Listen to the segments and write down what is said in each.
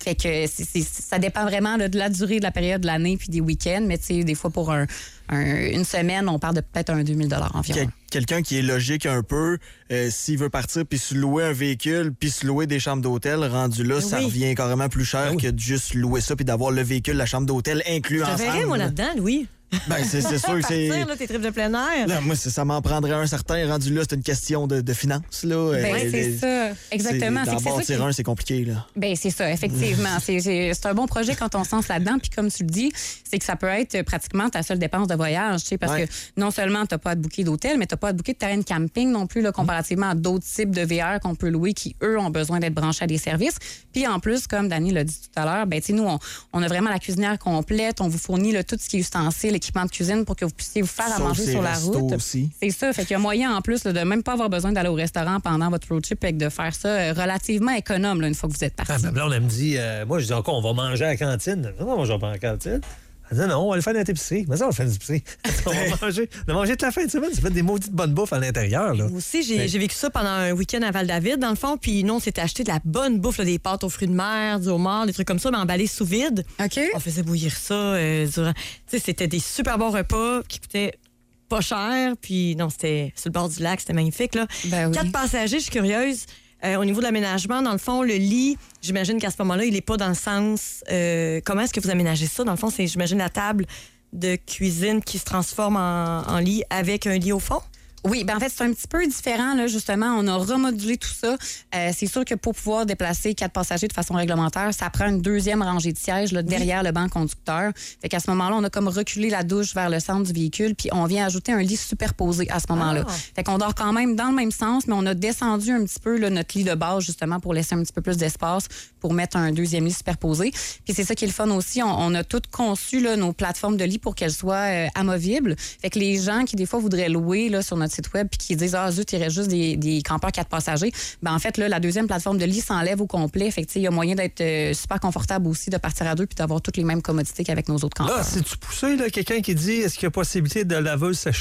Fait que ça dépend vraiment là, de la durée de la période de l'année puis des week-ends. Mais tu sais, des fois, pour une semaine, on parle de peut-être un 2000 $ environ. Quelqu'un qui est logique un peu, s'il veut partir puis se louer un véhicule puis se louer des chambres d'hôtel, rendu là, ça revient carrément plus cher que de juste louer ça puis d'avoir le véhicule, la chambre d'hôtel inclus ensemble. Je verrais, moi, là-dedans, Louis. Ben, c'est sûr que c'est... Là, tes trips de plein air. Là, moi, ça m'en prendrait un certain. Rendu là, c'est une question de finances. Là. Ben, c'est ça. Exactement. D'en bâtir un, c'est compliqué. Là. Ben, c'est ça, effectivement. C'est un bon projet quand on se lance là-dedans. Puis comme tu le dis, c'est que ça peut être pratiquement ta seule dépense de voyage. Parce que non seulement tu n'as pas à te booker d'hôtel, mais tu n'as pas à te booker de terrain de camping non plus, là, comparativement à d'autres types de VR qu'on peut louer qui, eux, ont besoin d'être branchés à des services. Puis en plus, comme Dani l'a dit tout à l'heure, ben, nous, on a vraiment la cuisinière complète. On vous fournit là, tout ce qui est ustensile, équipement de cuisine pour que vous puissiez vous faire à manger sur la route. Aussi. C'est ça. Fait qu'il y a moyen en plus là, de même pas avoir besoin d'aller au restaurant pendant votre road trip et de faire ça relativement économe là, une fois que vous êtes parti. Là, on me dit, moi, je dis encore, on va manger à la cantine. Non, on va pas à la cantine. Elle dit, non, on va aller faire notre épicerie. Mais ça, on va faire une épicerie. On va manger toute la fin de semaine. Ça fait des maudites bonnes bouffes à l'intérieur. Là. Moi aussi, j'ai vécu ça pendant un week-end à Val-David, dans le fond. Puis nous, on s'était acheté de la bonne bouffe, là, des pâtes aux fruits de mer, du homard, des trucs comme ça, mais emballés sous vide. OK. On faisait bouillir ça durant... Tu sais, c'était des super bons repas qui coûtaient pas cher. Puis non, c'était sur le bord du lac, c'était magnifique. Là. Ben oui. 4 passagers, je suis curieuse. Au niveau de l'aménagement, dans le fond, le lit, j'imagine qu'à ce moment-là, il n'est pas dans le sens... comment est-ce que vous aménagez ça? Dans le fond, c'est, j'imagine, la table de cuisine qui se transforme en lit avec un lit au fond? Oui, ben en fait, c'est un petit peu différent, là, justement. On a remodulé tout ça. C'est sûr que pour pouvoir déplacer 4 passagers de façon réglementaire, ça prend une deuxième rangée de sièges là, derrière le banc conducteur. Fait qu'à ce moment-là, on a comme reculé la douche vers le centre du véhicule, puis on vient ajouter un lit superposé à ce moment-là. Fait qu'on dort quand même dans le même sens, mais on a descendu un petit peu là, notre lit de base, justement, pour laisser un petit peu plus d'espace pour mettre un deuxième lit superposé. Puis c'est ça qui est le fun aussi. On a tout conçu là, nos plateformes de lit pour qu'elles soient amovibles. Fait que les gens qui, des fois, voudraient louer là, sur notre site web puis qui disent « Ah, zut, il reste juste des campeurs 4 passagers », ben en fait, là, la deuxième plateforme de lit s'enlève au complet. Fait que, il y a moyen d'être super confortable aussi, de partir à deux puis d'avoir toutes les mêmes commodités qu'avec nos autres campeurs. Là, c'est-tu poussé, là, quelqu'un qui dit « Est-ce qu'il y a possibilité de laveuse sécheuse? »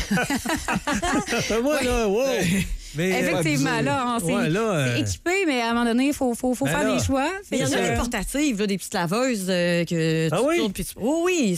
Moi, là, wow! Mais, effectivement, là, c'est équipé, mais à un moment donné, il faut faire des choix. Il y en a des portatives, là, des petites laveuses que tu tournes. Puis oui,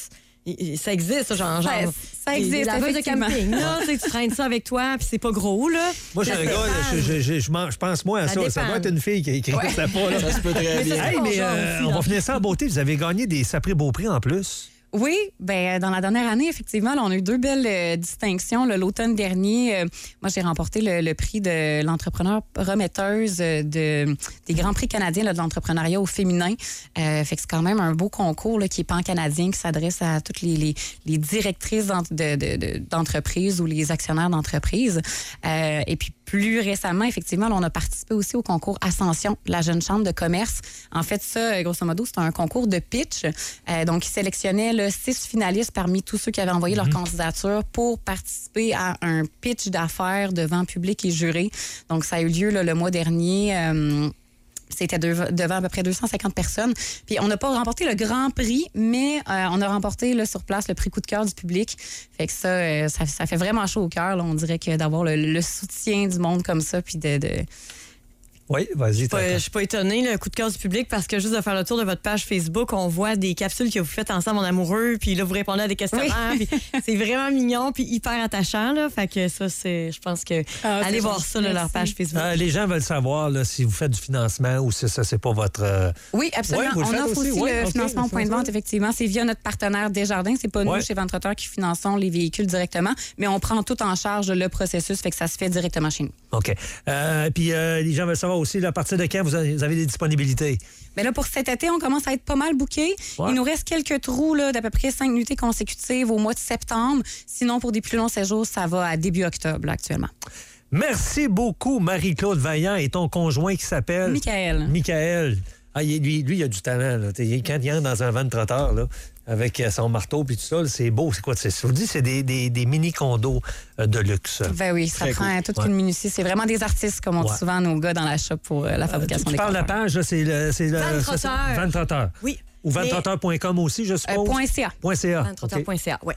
ça existe, genre. Ça existe, des laveuses de camping. Là, tu traînes ça avec toi, puis c'est pas gros, là. Moi, j'ai un gars, je pense moins à ça. Ça doit être une fille qui a écrit ça pas. Là. Ça se peut très bien. Hey, mais on va finir ça en beauté. Vous avez gagné des Sapré Beaupré en plus. Oui, ben dans la dernière année, effectivement, là, on a eu 2 belles distinctions. L'automne dernier, moi, j'ai remporté le prix de l'entrepreneur prometteuse des Grands Prix canadiens là, de l'entrepreneuriat au féminin. Fait que c'est quand même un beau concours là, qui est pan-canadien, qui s'adresse à toutes les directrices d'entreprises ou les actionnaires d'entreprises. Et puis, plus récemment, effectivement, là, on a participé aussi au concours Ascension de la Jeune Chambre de commerce. En fait, ça, grosso modo, c'est un concours de pitch. Donc, ils sélectionnaient 6 finalistes parmi tous ceux qui avaient envoyé leur candidature pour participer à un pitch d'affaires devant public et jury. Donc, ça a eu lieu là, le mois dernier. C'était devant à peu près 250 personnes. Puis on n'a pas remporté le grand prix, mais on a remporté là, sur place le prix coup de cœur du public. Fait que ça fait vraiment chaud au cœur. Là. On dirait que d'avoir le soutien du monde comme ça, puis de Oui, vas-y. Je suis pas étonnée, le coup de cœur du public, parce que juste de faire le tour de votre page Facebook, on voit des capsules que vous faites ensemble en amoureux, puis là, vous répondez à des questionnaires, puis c'est vraiment mignon, puis hyper attachant, là. Fait que ça, je pense que allez voir ça, là, leur page Facebook. Les gens veulent savoir là, si vous faites du financement ou si ça, c'est pas votre... Oui, absolument. Ouais, on offre aussi le financement au point de vente, effectivement. C'est via notre partenaire Desjardins. C'est pas nous, chez Ventrateur, qui finançons les véhicules directement, mais on prend tout en charge le processus, fait que ça se fait directement chez nous. OK. Puis les gens veulent savoir aussi, là, à partir de quand vous avez des disponibilités? Bien là, pour cet été, on commence à être pas mal booké. Ouais. Il nous reste quelques trous là, d'à peu près 5 nuitées consécutives au mois de septembre. Sinon, pour des plus longs séjours, ça va à début octobre là, actuellement. Merci beaucoup, Marie-Claude Vaillant, et ton conjoint qui s'appelle... Michael. Ah, lui, il a du talent. Là. Quand il entre dans un van de trotteur, là, avec son marteau puis tout ça, là, c'est beau. C'est quoi? Je vous dis, c'est des mini-condos de luxe. Ben oui, ça prend toute une minutie. C'est vraiment des artistes, comme on dit souvent nos gars dans la shop pour la fabrication des Tu parles de la page, là, c'est le Van Trotteur. Oui. Ou vantrotteur.com aussi, je suppose? .ca. Vantrotteur.ca, oui.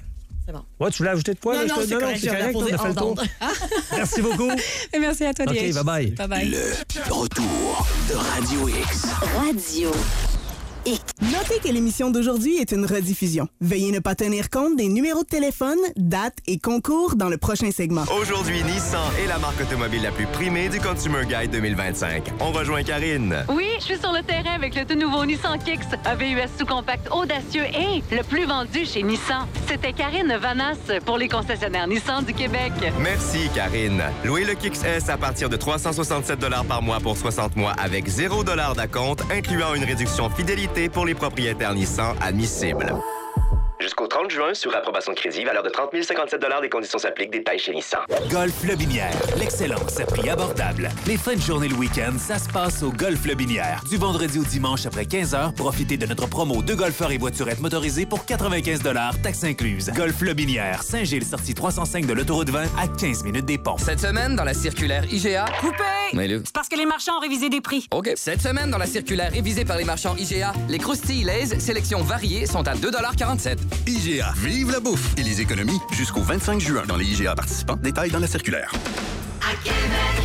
C'est bon. Ouais, tu voulais ajouter de quoi? Non, c'est correct. On a fait le tour. Merci beaucoup. Et merci à toi, OK, bye-bye. Bye-bye. Le retour de Radio X. Radio X. Notez que l'émission d'aujourd'hui est une rediffusion. Veuillez ne pas tenir compte des numéros de téléphone, dates et concours dans le prochain segment. Aujourd'hui, Nissan est la marque automobile la plus primée du Consumer Guide 2025. On rejoint Karine. Oui, je suis sur le terrain avec le tout nouveau Nissan Kicks, un VUS sous-compact audacieux et le plus vendu chez Nissan. C'était Karine Vanas pour les concessionnaires Nissan du Québec. Merci, Karine. Louez le Kicks S à partir de 367 $ par mois pour 60 mois avec 0 $ d'acompte, incluant une réduction fidélité pour les propriétaires Nissan admissibles. Jusqu'au 30 juin, sur approbation de crédit, valeur de 30 057 $. Des conditions s'appliquent. Détails chez Nissan. Golf Lobinière. L'excellence à prix abordable. Les fins de journée le week-end, ça se passe au Golf Lobinière. Du vendredi au dimanche après 15h, profitez de notre promo 2 golfeurs et voiturettes motorisées pour 95 $, taxes incluses. Golf Lobinière. Saint-Gilles, sortie 305 de l'autoroute 20 à 15 minutes des ponts. Cette semaine, dans la circulaire IGA... Coupé! Mais c'est parce que les marchands ont révisé des prix. OK. Cette semaine, dans la circulaire révisée par les marchands IGA, les croustilles Lay's sélection variée sont à 2,47 $. IGA. Vive la bouffe et les économies jusqu'au 25 juin dans les IGA participants. Détails dans la circulaire. À Québec,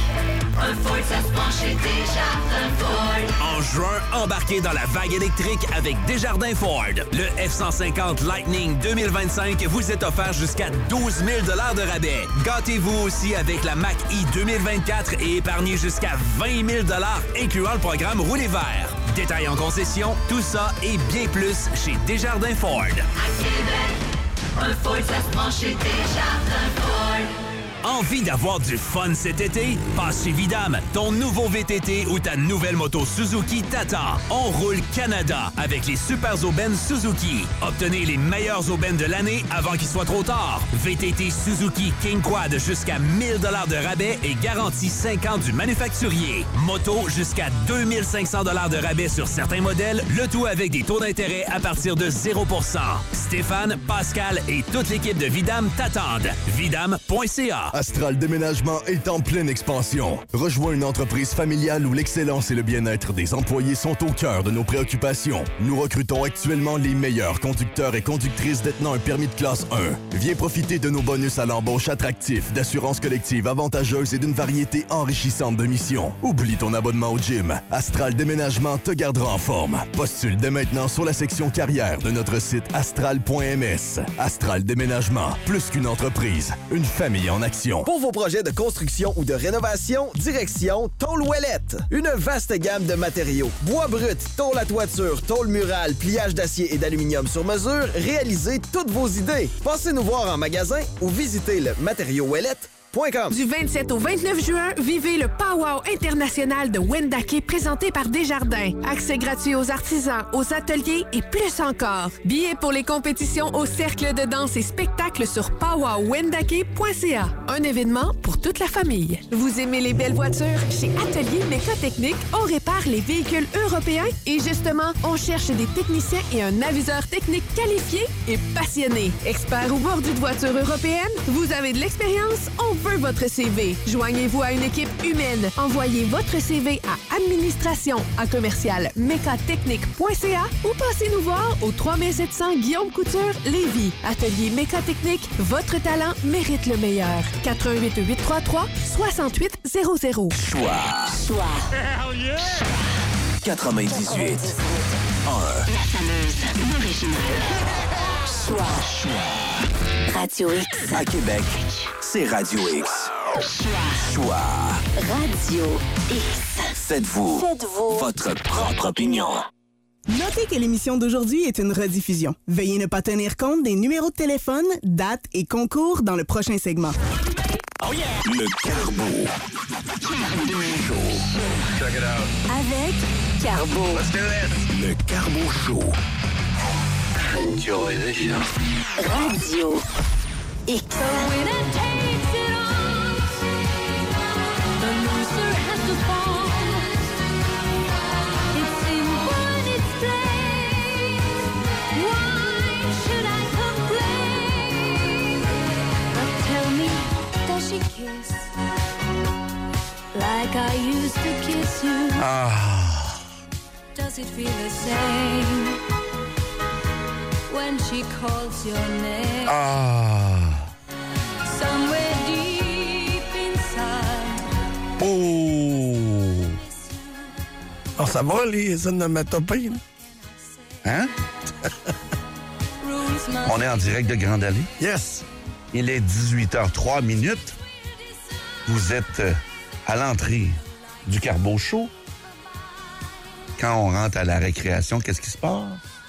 un Ford, ça se prend chez Desjardins Ford. En juin, embarquez dans la vague électrique avec Desjardins Ford. Le F-150 Lightning 2025 vous est offert jusqu'à 12 000 $ de rabais. Gâtez-vous aussi avec la Mach-E 2024 et épargnez jusqu'à 20 000 $, incluant le programme Rouler vert. Détails en concession, tout ça et bien plus chez Desjardins Ford. À Québec, un Ford, ça se prend chez Desjardins Ford. Envie d'avoir du fun cet été? Passe chez Vidam, ton nouveau VTT ou ta nouvelle moto Suzuki t'attend. On roule Canada avec les super aubaines Suzuki. Obtenez les meilleures aubaines de l'année avant qu'il soit trop tard. VTT Suzuki King Quad jusqu'à 1000 $ de rabais et garantie 5 ans du manufacturier. Moto jusqu'à 2500 $ de rabais sur certains modèles, le tout avec des taux d'intérêt à partir de 0 %. Stéphane, Pascal et toute l'équipe de Vidam t'attendent. Vidam.ca. Astral Déménagement est en pleine expansion. Rejoins une entreprise familiale où l'excellence et le bien-être des employés sont au cœur de nos préoccupations. Nous recrutons actuellement les meilleurs conducteurs et conductrices détenant un permis de classe 1. Viens profiter de nos bonus à l'embauche attractifs, d'assurance collective avantageuse et d'une variété enrichissante de missions. Oublie ton abonnement au gym. Astral Déménagement te gardera en forme. Postule dès maintenant sur la section carrière de notre site astral.ms. Astral Déménagement, plus qu'une entreprise, une famille en action. Pour vos projets de construction ou de rénovation, direction Tôle Ouellette. Une vaste gamme de matériaux. Bois brut, tôle à toiture, tôle murale, pliage d'acier et d'aluminium sur mesure, réalisez toutes vos idées. Passez nous voir en magasin ou visitez le matériauxouellette.com. Du 27 au 29 juin, vivez le Powwow international de Wendake présenté par Desjardins. Accès gratuit aux artisans, aux ateliers et plus encore. Billets pour les compétitions au cercle de danse et spectacles sur powwowwendake.ca. Un événement pour toute la famille. Vous aimez les belles voitures? Chez Atelier Mécotechnique, on répare les véhicules européens et justement, on cherche des techniciens et un aviseur technique qualifié et passionné. Expert ou mordu de voitures européennes, vous avez de l'expérience, on veut votre CV. Joignez-vous à une équipe humaine. Envoyez votre CV à administration@commercial-mécatechnique.ca ou passez nous voir au 3700 Guillaume Couture, Lévis. Atelier Mécatechnique, votre talent mérite le meilleur. 88 833 6800. Choix. Hell yeah! 98. La fameuse originale. Choix. Radio X. À Québec, c'est Radio X. Choix. Radio X. Faites-vous votre propre opinion. Notez que l'émission d'aujourd'hui est une rediffusion. Veuillez ne pas tenir compte des numéros de téléphone, dates et concours dans le prochain segment. Oh yeah! Le Carbo. Show. Check it out. Avec Carbo. Let's do this. Le Carbo Show. Enjoy this show. Radio X. Kiss like I used to kiss you. Does it feel the same when she calls your name. Ah! Somewhere deep inside. Oh! Alors, ça va, les onomatopées? Hein? On est en direct de Grande Allée. Yes! Il est 18h03. Vous êtes à l'entrée du Carbo Show. Quand on rentre à la récréation, qu'est-ce qui se passe?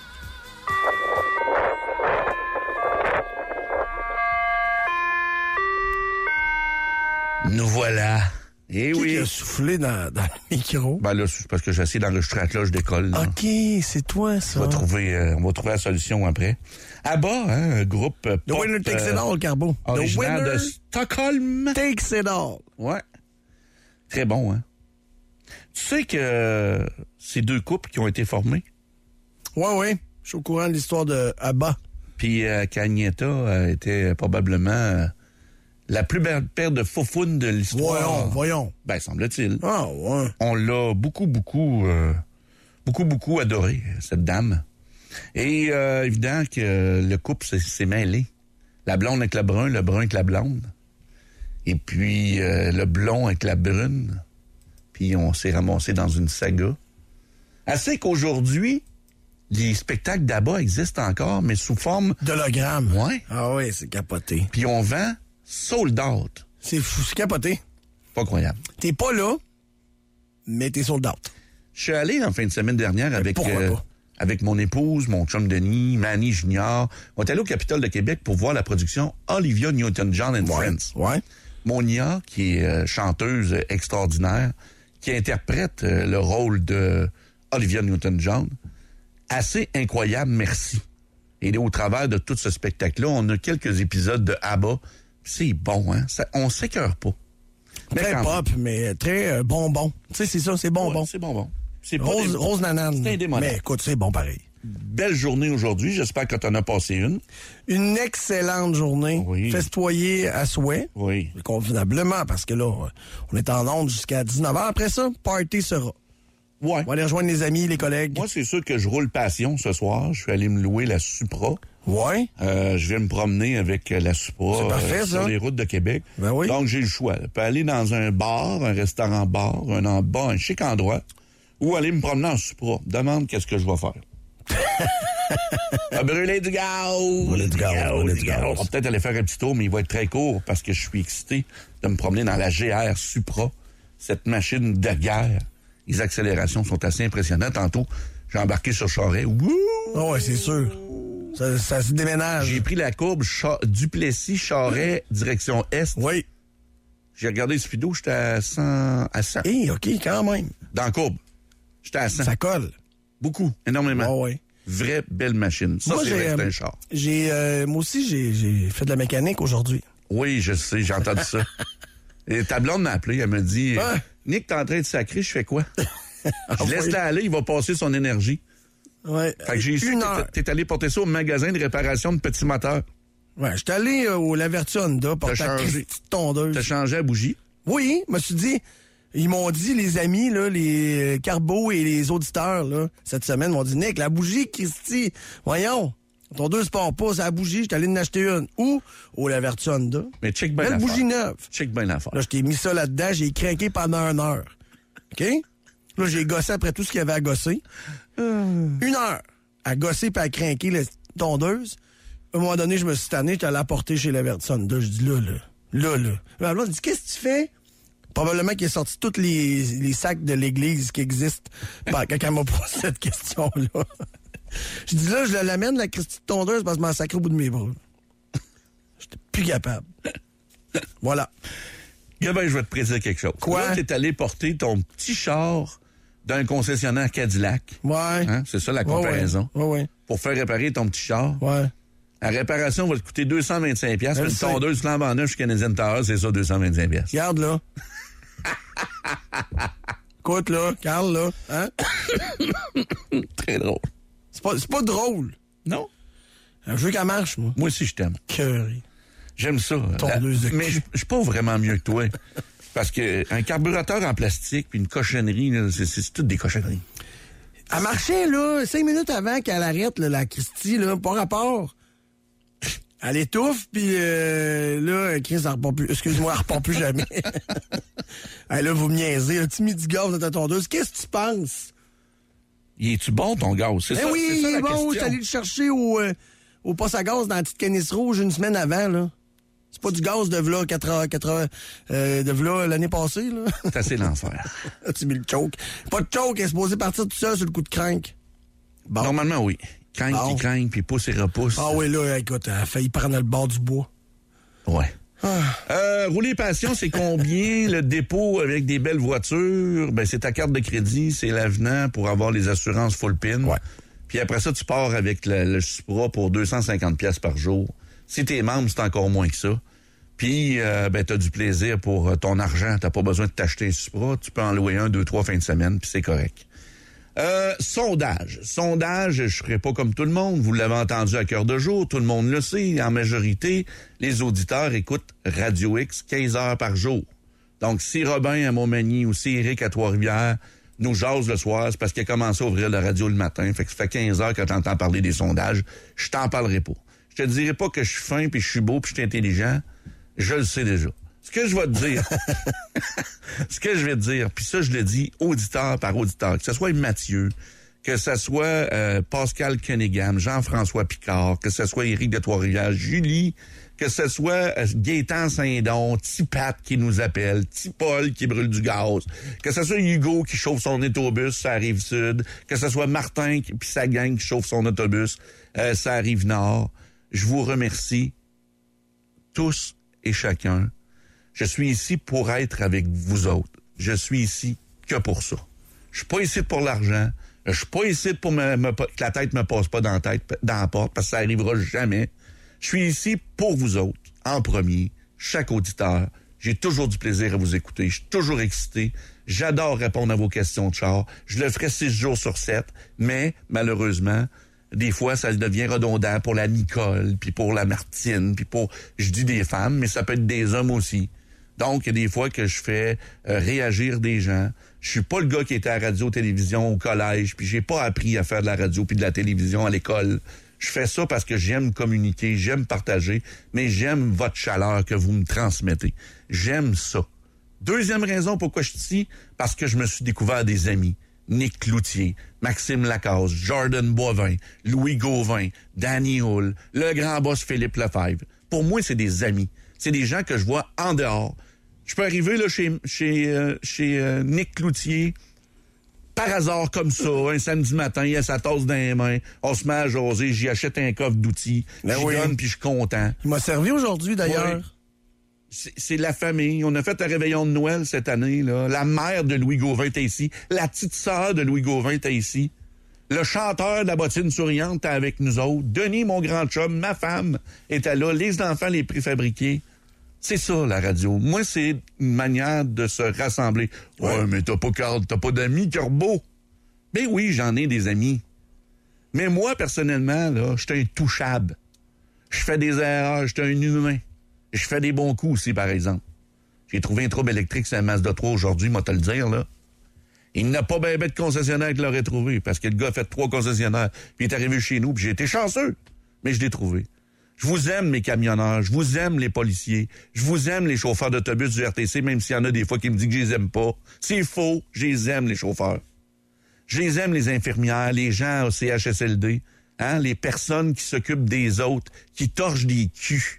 Nous voilà. Eh oui. Qui a soufflé dans le micro? Ben là, c'est parce que j'ai essayé d'enregistrer la cloche d'école. Là. OK, c'est toi, ça. On va trouver la solution après. ABBA, hein, un groupe pop... The Winner Takes It All, Carbo. Originaire de Stockholm. Takes It All. Ouais. Très bon, hein. Tu sais que c'est deux couples qui ont été formés? Ouais. Je suis au courant de l'histoire de ABBA. Puis Cagnetta était probablement... la plus belle paire de faufounes de l'histoire. Voyons. Ben, semble-t-il. Ah, ouais. On l'a beaucoup adoré, cette dame. Et évident que le couple s'est mêlé. La blonde avec le brun avec la blonde. Et puis le blond avec la brune. Puis on s'est ramassé dans une saga. Assez qu'aujourd'hui, les spectacles d'ABBA existent encore, mais sous forme... d'hologramme. Ouais. Ah oui, c'est capoté. Puis on vend sold out. C'est fou, c'est capoté. Pas croyable. T'es pas là, mais t'es sold out. Je suis allé en fin de semaine dernière avec mon épouse, mon chum Denis, Manny Junior. On est allé au Capitole de Québec pour voir la production Olivia Newton-John and Friends. Ouais. Monia, qui est chanteuse extraordinaire, qui interprète le rôle de Olivia Newton-John. Assez incroyable, merci. Et au travers de tout ce spectacle-là, on a quelques épisodes de ABBA. C'est bon, hein? On s'écœure pas. Très pop, mais très bonbon. Tu sais, c'est ça, c'est bonbon. Ouais, c'est bonbon. C'est Rose nanane. C'est indémodable. Mais écoute, c'est bon pareil. Belle journée aujourd'hui. J'espère que tu en as passé une. Une excellente journée. Oui. Festoyée à souhait. Oui. Convenablement, parce que là, on est en onde jusqu'à 19h. Après ça, party sera. Ouais. On va aller rejoindre les amis, les collègues. Moi, c'est sûr que je roule passion ce soir. Je suis allé me louer la Supra. Ouais. Je vais me promener avec la Supra c'est parfait, sur les routes de Québec. Ben oui. Donc, j'ai le choix. Je peux aller dans un bar, un restaurant-bar, un chic endroit, ou aller me promener en Supra. Demande qu'est-ce que je vais faire. Brûler du gaz! Brûler du gaz. On va peut-être aller faire un petit tour, mais il va être très court parce que je suis excité de me promener dans la GR Supra, cette machine de guerre. Les accélérations sont assez impressionnantes. Tantôt, j'ai embarqué sur Charest. Oh ouais, c'est sûr. Ça se déménage. J'ai pris la courbe Duplessis-Charest, direction Est. Oui. J'ai regardé le speedo, j'étais à 100. Hey, OK, quand même. Dans la courbe, j'étais à 100. Ça colle. Beaucoup, énormément. Oh, ouais. Vraie belle machine. Ça, c'est vrai que c'est un char. Moi aussi, j'ai fait de la mécanique aujourd'hui. Oui, je sais, j'ai entendu ça. Et ta blonde m'a appelé, elle me dit Nick, t'es en train de sacrer, je fais quoi? Je laisse-la aller, il va passer son énergie. Ouais. Fait que j'ai su que t'es allé porter ça au magasin de réparation de petits moteurs. Ouais, j'étais allé au Laverty Honda porter la petite tondeuse. T'as changé la bougie? Oui, je me suis dit, ils m'ont dit, les amis, là, les Carbo et les auditeurs, là, cette semaine, m'ont dit, Nick, la bougie, Christy, voyons, tondeuse part pas, c'est la bougie, j'étais allé en acheter une. Où? Au Laverty Honda. Mais check bien l'affaire. l'affaire. Bougie neuve. Check bien l'affaire. Là, je t'ai mis ça là-dedans, j'ai craqué pendant 1 heure. OK? Là, j'ai gossé après tout ce qu'il y avait à gosser. 1 heure à gosser puis à craquer la tondeuse. À un moment donné, je me suis tanné, j'étais allé la porter chez Laverty Honda. Je dis là. Ma blonde dit, qu'est-ce que tu fais? Probablement qu'il a sorti tous les sacs de l'église qui existent quand elle m'a posé cette question-là. Je dis là, je l'amène, la Christie de tondeuse, parce que je m'en sacre au bout de mes bras. J'étais plus capable. Voilà. Ben, je vais te préciser quelque chose. Quoi? Là, t'es allé porter ton petit char d'un concessionnaire Cadillac. Ouais. Hein? C'est ça la comparaison. Ouais. Pour faire réparer ton petit char. Ouais. La réparation va te coûter 225$. Puis une tondeuse flambant neuf chez Canadian Tower, c'est ça, 225$. Regarde, là. Écoute, là. Carl, là. Hein? Très drôle. C'est pas drôle. Non. Je veux qu'elle marche, moi. Moi aussi, je t'aime. Curry. J'aime ça. Tondeuse de mais je suis pas vraiment mieux que toi. Parce que un carburateur en plastique puis une cochonnerie, là, c'est toutes des cochonneries. Elle marchait, là, 5 minutes avant qu'elle arrête, là, la Christy, là, pas rapport. Elle étouffe, puis là, Chris, elle repart plus. Excuse-moi, elle repart plus jamais. Là, vous me niaisez. As-tu mis du gaz dans ta tondeuse? Qu'est-ce que tu penses? Il est-tu bon, ton gaz? C'est ça, oui, c'est ça, il est bon. Je suis allé le chercher au poste à gaz dans la petite canisse rouge une semaine avant, là. C'est pas du gaz de v'là 80 de v'là l'année passée, là. C'est assez l'enfer. As-tu mis le choke? Pas de choke, elle est supposée partir tout seul sur le coup de crank. Bon. Normalement, oui. Crank, il crank, puis pousse et repousse. Ah oui, là, écoute, elle a failli prendre le bord du bois. Ouais. Rouler passion, c'est combien le dépôt avec des belles voitures? Ben, c'est ta carte de crédit, c'est l'avenant pour avoir les assurances full pin. Ouais. Puis après ça, tu pars avec le Supra pour 250$ par jour. Si t'es membre, c'est encore moins que ça. Puis, t'as du plaisir pour ton argent. T'as pas besoin de t'acheter un Supra. Tu peux en louer 1, 2, 3 fins de semaine, puis c'est correct. Sondage. Je serai pas comme tout le monde. Vous l'avez entendu à cœur de jour. Tout le monde le sait. En majorité, les auditeurs écoutent Radio X 15 heures par jour. Donc, si Robin à Montmagny ou si Eric à Trois-Rivières nous jase le soir, c'est parce qu'il a commencé à ouvrir la radio le matin. Fait que ça fait 15 heures que t'entends parler des sondages. Je t'en parlerai pas. Je te dirai pas que je suis fin, puis je suis beau, puis je suis intelligent. Je le sais déjà. Ce que je vais te dire, puis ça, je le dis auditeur par auditeur, que ce soit Mathieu, que ce soit Pascal Cunningham, Jean-François Picard, que ce soit Éric de Trois-Rivières, Julie, que ce soit Gaétan Saint-Don, Pat qui nous appelle, Paul qui brûle du gaz, que ce soit Hugo qui chauffe son autobus sur la Rive-Sud, que ce soit Martin puis sa gang qui chauffe son autobus sur la Rive-Nord. Je vous remercie tous et chacun. Je suis ici pour être avec vous autres. Je suis ici que pour ça. Je suis pas ici pour l'argent. Je suis pas ici pour que la tête me passe pas dans la porte, parce que ça arrivera jamais. Je suis ici pour vous autres, en premier, chaque auditeur. J'ai toujours du plaisir à vous écouter. Je suis toujours excité. J'adore répondre à vos questions de char. Je le ferai 6 jours sur 7, mais malheureusement, des fois, ça devient redondant pour la Nicole, puis pour la Martine, puis pour... Je dis des femmes, mais ça peut être des hommes aussi. Donc, il y a des fois que je fais réagir des gens. Je suis pas le gars qui était à la radio-télévision au collège, puis j'ai pas appris à faire de la radio puis de la télévision à l'école. Je fais ça parce que j'aime communiquer, j'aime partager, mais j'aime votre chaleur que vous me transmettez. J'aime ça. Deuxième raison pourquoi je suis ici, parce que je me suis découvert des amis. Nick Cloutier, Maxime Lacasse, Jordan Boivin, Louis Gauvin, Danny Hull, le grand boss Philippe Lefebvre. Pour moi, c'est des amis. C'est des gens que je vois en dehors. Je peux arriver là chez Nick Cloutier par hasard comme ça, un samedi matin, il a sa tasse dans les mains, on se met à jaser, j'y achète un coffre d'outils, j'y donne puis je suis content. Il m'a servi aujourd'hui d'ailleurs. Ouais. C'est la famille. On a fait un réveillon de Noël cette année, là. La mère de Louis Gauvin était ici. La petite sœur de Louis Gauvin était ici. Le chanteur de la bottine souriante était avec nous autres. Denis, mon grand chum, ma femme était là. Les enfants les préfabriqués. C'est ça, la radio. Moi, c'est une manière de se rassembler. Ouais, mais t'as pas d'amis, Corbeau. Ben oui, j'en ai des amis. Mais moi, personnellement, là, j'étais intouchable. Je fais des erreurs, j'étais un humain. Je fais des bons coups aussi, par exemple. J'ai trouvé un trouble électrique sur la Mazda 3 aujourd'hui, moi te le dire, là. Il n'a pas bien de concessionnaire qui l'aurait trouvé, parce que le gars a fait 3 concessionnaires, puis il est arrivé chez nous, puis j'ai été chanceux, mais je l'ai trouvé. Je vous aime, mes camionneurs, je vous aime, les policiers, je vous aime, les chauffeurs d'autobus du RTC, même s'il y en a des fois qui me disent que je les aime pas. C'est faux, je les aime, les chauffeurs. Je les aime, les infirmières, les gens au CHSLD, hein, les personnes qui s'occupent des autres, qui torchent des culs.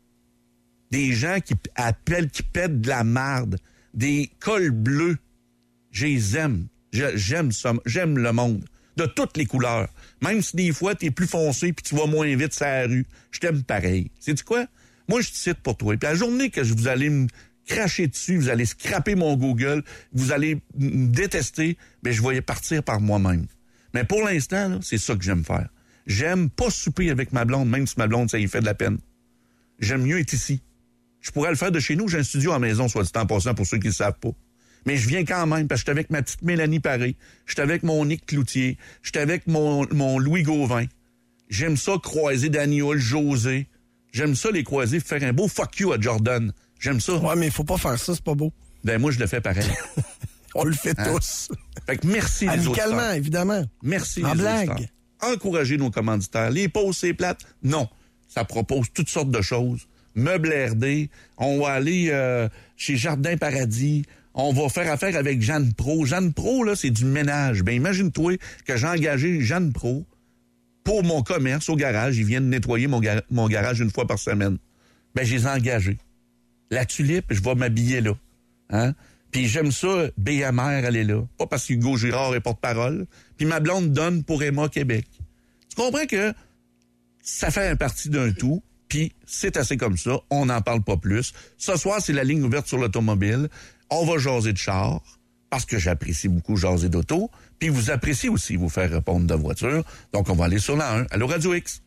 Des gens qui appellent, qui pètent de la marde, des cols bleus. Je les aime. J'aime ça. J'aime le monde. De toutes les couleurs. Même si des fois, t'es plus foncé puis tu vas moins vite sur la rue. Je t'aime pareil. Sais-tu quoi? Moi, je te cite pour toi. Puis la journée que vous allez me cracher dessus, vous allez scraper mon Google, vous allez me détester, ben je vais partir par moi-même. Mais pour l'instant, là, c'est ça que j'aime faire. J'aime pas souper avec ma blonde, même si ma blonde, ça y fait de la peine. J'aime mieux être ici. Je pourrais le faire de chez nous. J'ai un studio à la maison, soit dit en passant, pour ceux qui ne le savent pas. Mais je viens quand même, parce que j'étais avec ma petite Mélanie Paré. J'étais avec mon Nick Cloutier. J'étais avec mon Louis Gauvin. J'aime ça croiser Daniel, José. J'aime ça les croiser, faire un beau fuck you à Jordan. J'aime ça. Ouais, mais il faut pas faire ça, c'est pas beau. Ben moi, je le fais pareil. On le fait tous. Fait que merci les auditeurs. Amicalement, évidemment. Merci en les blague. auditeurs. Encouragez nos commanditaires. Les pauses, c'est plate? Non. Ça propose toutes sortes de choses. Meubles RD. On va aller chez Jardin Paradis. On va faire affaire avec Jeanne Pro. Jeanne Pro, là, c'est du ménage. Ben imagine-toi que j'ai engagé Jeanne Pro pour mon commerce au garage. Ils viennent nettoyer mon garage une fois par semaine. Ben, je les ai engagés. La Tulipe, je vais m'habiller là. Hein? Puis j'aime ça, BMR, elle est là. Pas parce qu'Hugo Girard est porte-parole. Puis ma blonde donne pour Emma Québec. Tu comprends que ça fait partie d'un tout, puis c'est assez comme ça. On n'en parle pas plus. Ce soir, c'est la ligne ouverte sur l'automobile. On va jaser de char, parce que j'apprécie beaucoup jaser d'auto. Puis vous appréciez aussi vous faire répondre de voiture. Donc, on va aller sur la 1. Allô, Radio X?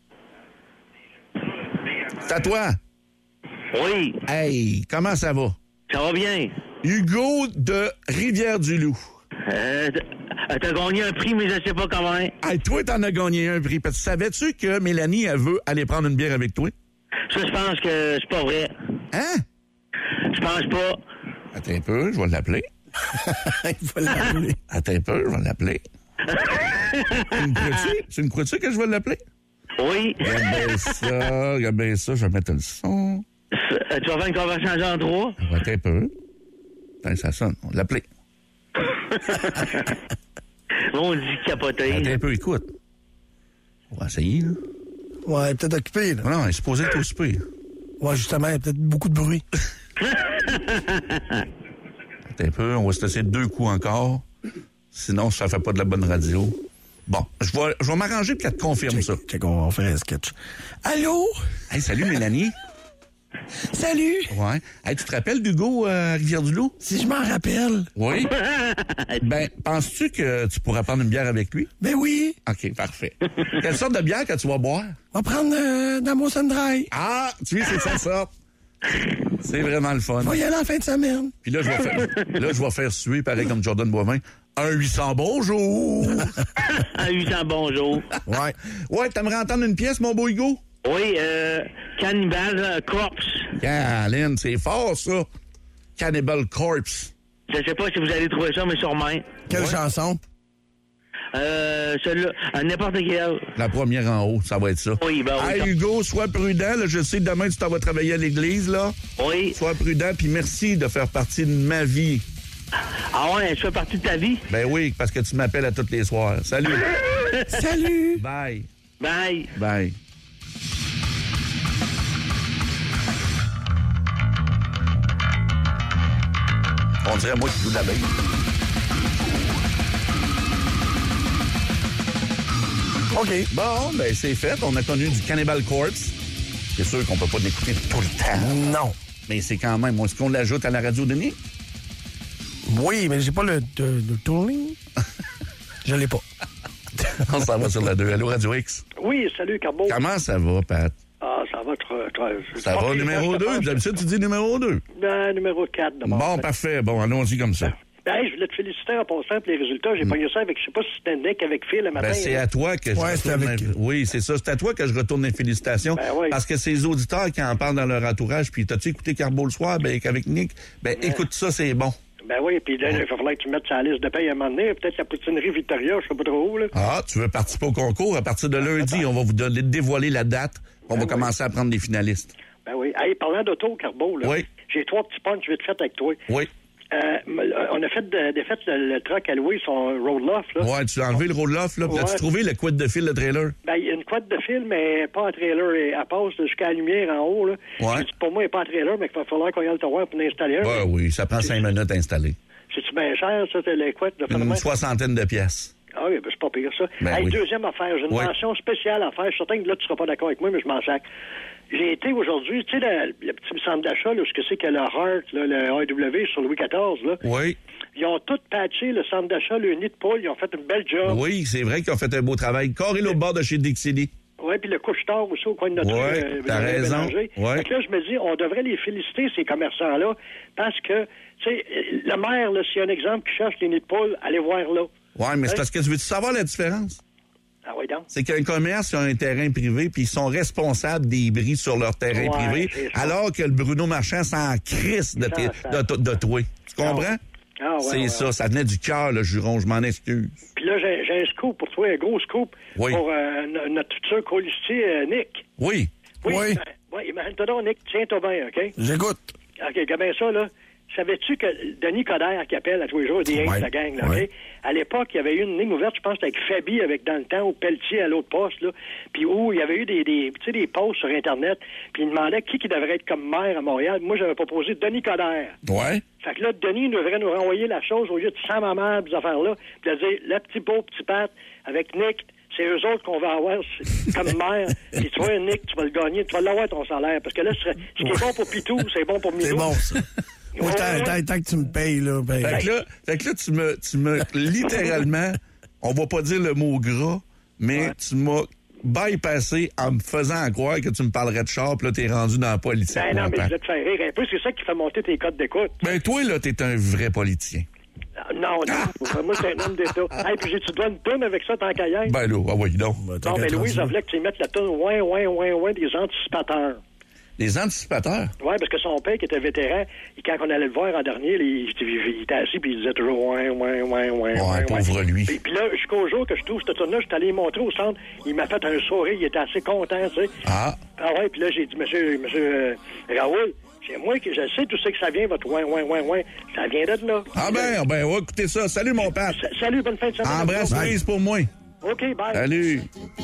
C'est à toi? Oui. Hey, comment ça va? Ça va bien. Hugo de Rivière-du-Loup. T'as gagné un prix, mais je sais pas comment. Hey, toi, t'en as gagné un prix. Parce que savais-tu que Mélanie, elle veut aller prendre une bière avec toi? Ça, je pense que c'est pas vrai. Hein? Je pense pas. Attends un peu, je vais l'appeler. Il va l'appeler. Attends un peu, je vais l'appeler. Tu me crois-tu que je vais l'appeler? Oui. Regarde bien ça, je vais mettre le son. Tu vas faire une conversation en 3? Attends un peu. Attends, ça sonne, on va l'appeler. On dit capoter. Attends un peu, écoute. On va essayer, là. Ouais, peut-être occupé, là. Non, il est supposé être occupé. Ouais, justement, il y a peut-être beaucoup de bruit. Attends un peu, on va se laisser 2 coups encore. Sinon, ça fait pas de la bonne radio. Bon, je vais m'arranger pour qu'elle te confirme ça. On va faire un sketch. Allô? Hey, salut Mélanie. Salut! Ouais. Hey, tu te rappelles d'Hugo à Rivière-du-Loup? Si je m'en rappelle. Oui. Ben, penses-tu que tu pourras prendre une bière avec lui? Ben oui. OK, parfait. Quelle sorte de bière que tu vas boire? On va prendre dans mon Sun-Dry. Ah, tu vois, c'est ça sorte. C'est vraiment le fun. On va y aller en fin de semaine. Puis là, je vais faire suer, pareil comme Jordan Boivin, un 800 bonjour. Un 800 bonjour. Ouais. Ouais, t'aimerais entendre une pièce, mon beau Hugo? Oui, Cannibal Corpse. Caroline, c'est fort, ça. Cannibal Corpse. Je sais pas si vous allez trouver ça, mais sûrement. Quelle chanson? Celle-là, n'importe quelle. La première en haut, ça va être ça. Oui, ben oui. Hey, Hugo, sois prudent. Là, je sais, demain, tu t'en vas travailler à l'église, là. Oui. Sois prudent, puis merci de faire partie de ma vie. Ah ouais, je fais partie de ta vie? Ben oui, parce que tu m'appelles à tous les soirs. Salut. Salut. Bye. Bye. Bye. On dirait moi qui joue de la baie. OK. Bon, ben c'est fait. On a connu du Cannibal Corpse. C'est sûr qu'on peut pas l'écouter tout le temps. Non. Mais c'est quand même... Est-ce qu'on l'ajoute à la radio, Denis? Oui, mais j'ai pas le tourning. Je l'ai pas. On s'en va sur la 2. Allô, Radio X? Oui, salut, Carbo. Comment ça va, Pat? Ah, ça va ça va, numéro 2? D'habitude, tu dis numéro 2? Ben, numéro 4. Bon, parfait. Bon, allons-y comme ça. Ben, je voulais te féliciter en passant pour les résultats. J'ai pogné ça avec, je sais pas si c'était Nick avec Phil le matin. Ben, c'est à toi que je retourne... Oui, c'est ça. C'est à toi que je retourne les félicitations. Ben, oui. Parce que c'est les auditeurs qui en parlent dans leur entourage. Puis, t'as-tu écouté Carbo le soir? Ben, avec Nick. Ben, écoute ça, c'est bon. Ben oui, puis là, il va falloir que tu mettes sur la liste de paye à un moment donné. Peut-être la poutinerie Victoria, je sais pas trop où, là. Ah, tu veux participer au concours? À partir de lundi, on va vous dévoiler la date. On va commencer à prendre des finalistes. Ben oui. Hey, parlant d'auto, Carbo, là. Oui. J'ai 3 petits punchs vite fait avec toi. Oui. On a fait le truck à louer, son road loft, là. Ouais, tu as enlevé le road loft, là. Ouais. As-tu trouvé le quad de fil, le trailer? Ben, il y a une quad de fil, mais pas un trailer. Elle passe jusqu'à la lumière en haut, là. Ouais. Pour moi, il n'y a pas un trailer, mais il va falloir qu'on y aille le voir pour l'installer un. Ouais, oui, ça prend 5 minutes à installer. C'est-tu bien cher, ça, les quads de Une 60aine de pièces. Ah oui, ben c'est pas pire, ça. Ben, oui. Deuxième affaire, j'ai une mention spéciale à faire. Je suis certain que là, tu seras pas d'accord avec moi, mais je m'en sac. J'ai été aujourd'hui, tu sais, le petit centre d'achat, là, ce que c'est que le Heart, là, le AEW sur Louis XIV, là. Oui. Ils ont tout patché, le centre d'achat, le nid de poule. Ils ont fait une belle job. Oui, c'est vrai qu'ils ont fait un beau travail. Carré au bord de chez Dixie. Oui, puis le couche-tard aussi au coin de notre rue. T'as raison. Ouais. Donc là, je me dis, on devrait les féliciter, ces commerçants-là, parce que, tu sais, le maire, là, s'il y a un exemple qui cherche les nids de poule, allez voir là. Oui, mais c'est parce que tu veux savoir la différence? Ah oui, donc. C'est qu'un commerce a un terrain privé, puis ils sont responsables des bris sur leur terrain privé, alors que le Bruno Marchand s'en crisse de toi. Tu comprends? Ah, ouais, c'est ça, ça venait du cœur, le juron, je m'en excuse. Puis là, j'ai un scoop pour toi, un gros scoop pour notre futur colistier, Nick. Oui. Oui. Imagine-toi donc, Nick, tiens-toi bien, OK? J'écoute. OK, regarde bien ça, là. Savais-tu que Denis Coderre, qui appelle à tous les jours, des la gang, là, OK? À l'époque, il y avait eu une ligne ouverte, je pense, avec Fabi, avec dans le temps, ou Pelletier à l'autre poste, là. Puis où il y avait eu des posts sur Internet, puis il demandait qui devrait être comme maire à Montréal. Moi, j'avais proposé Denis Coderre. Ouais. Fait que là, Denis devrait nous renvoyer la chose au lieu de sans maman, ces affaires-là, puis de dire, le petit beau, petit Pat, avec Nick, c'est eux autres qu'on va avoir comme maire. Puis tu vois, Nick, tu vas le gagner, tu vas l'avoir ton salaire. Parce que là, ce qui est bon pour Pitou, c'est bon pour Minou. C'est bon, ça. Moi, tant que tu me payes, là. Fait que là, tu me littéralement, on va pas dire le mot gras, mais tu m'as bypassé en me faisant croire que tu me parlerais de char, puis là, t'es rendu dans la politique. Ben non, mais je vais te faire rire un peu. C'est ça qui fait monter tes codes d'écoute. Ben toi, là, t'es un vrai politicien. Non. Moi, c'est un homme d'État. Hey, puis tu dois une toune avec ça, tant qu'à hier. Ben là, oui, donc. Non, mais Louise, je voulais que tu mettes la toune ouin des anticipateurs. Les anticipateurs? Oui, parce que son père, qui était vétéran, et quand on allait le voir en dernier, il était assis puis il disait toujours ouin. Ouais, pauvre lui. Puis là, jusqu'au jour que je trouve cette toune-là, je suis allé montrer au centre, il m'a fait un sourire, il était assez content, tu sais. Ah ouais, puis là, j'ai dit, monsieur Raoul, c'est moi que je sais tout ce que ça vient, votre ouin. Ça vient de là. Ah ben, ouais, écoutez ça. Salut, mon père. Salut, bonne fin de semaine. Embrasse Louise pour moi. OK, bye. Salut.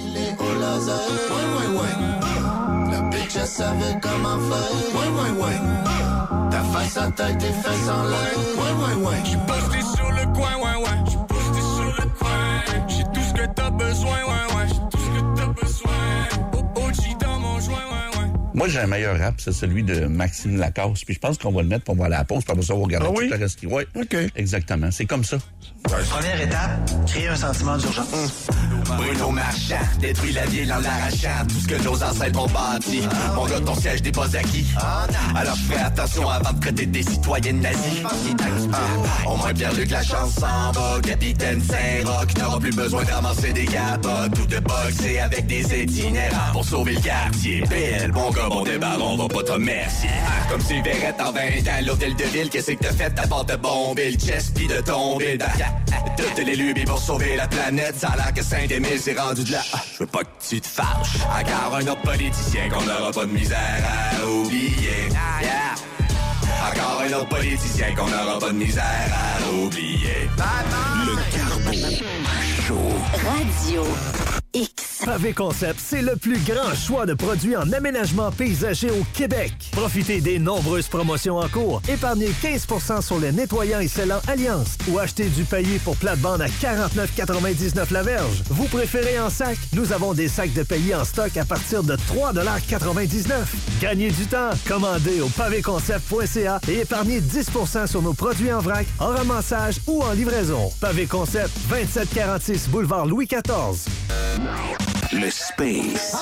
La bitch, elle savait comment faire. Ta face à tête, tes fesses en l'air. J'suis posté sur le coin, J'suis posté sur le coin. J'ai tout ce que t'as besoin, J'ai tout ce que t'as besoin. OG dans mon joint, Moi, j'ai un meilleur rap, c'est celui de Maxime Lacasse. Puis je pense qu'on va le mettre pour voir la pause, puis après ça, on va regarder tout le reste. Oui, OK. Exactement. C'est comme ça. Première étape, créer un sentiment d'urgence. Bruno Marchand détruit la ville en l'arrachant tout ce que nos ancêtres ont bâti. Mon gars, ton siège n'est pas acquis. Alors je ferai attention avant de traiter des citoyens nazis. Au moins Pierre-Luc, la chance s'en va. Capitaine Saint-Roch n'aura plus besoin de ramasser des capotes ou de boxer avec des itinérants pour sauver le quartier. PL, bon gars, bon débarras, on va pas te remercier. Comme si Verrette en 20 ans, l'hôtel de ville, qu'est-ce que t'as fait à part de bomber le chest pis de tomber dans toutes les lubies pour sauver la planète. Ça a l'air que Saint-Émile s'est rendu de là. Je veux pas que tu te fâches. Encore un autre politicien qu'on n'aura pas de misère à oublier. Encore un autre politicien qu'on n'aura pas de misère à oublier. Le Carbo Show. Radio X. Pavé Concept, c'est le plus grand choix de produits en aménagement paysager au Québec. Profitez des nombreuses promotions en cours. Épargnez 15 % sur les nettoyants et scellants Alliance ou achetez du paillis pour plate-bande à 49,99 la verge. Vous préférez en sac? Nous avons des sacs de paillis en stock à partir de 3,99 $. Gagnez du temps. Commandez au pavéconcept.ca et épargnez 10 % sur nos produits en vrac, en ramassage ou en livraison. Pavé Concept, 2746 boulevard Louis XIV. Le Space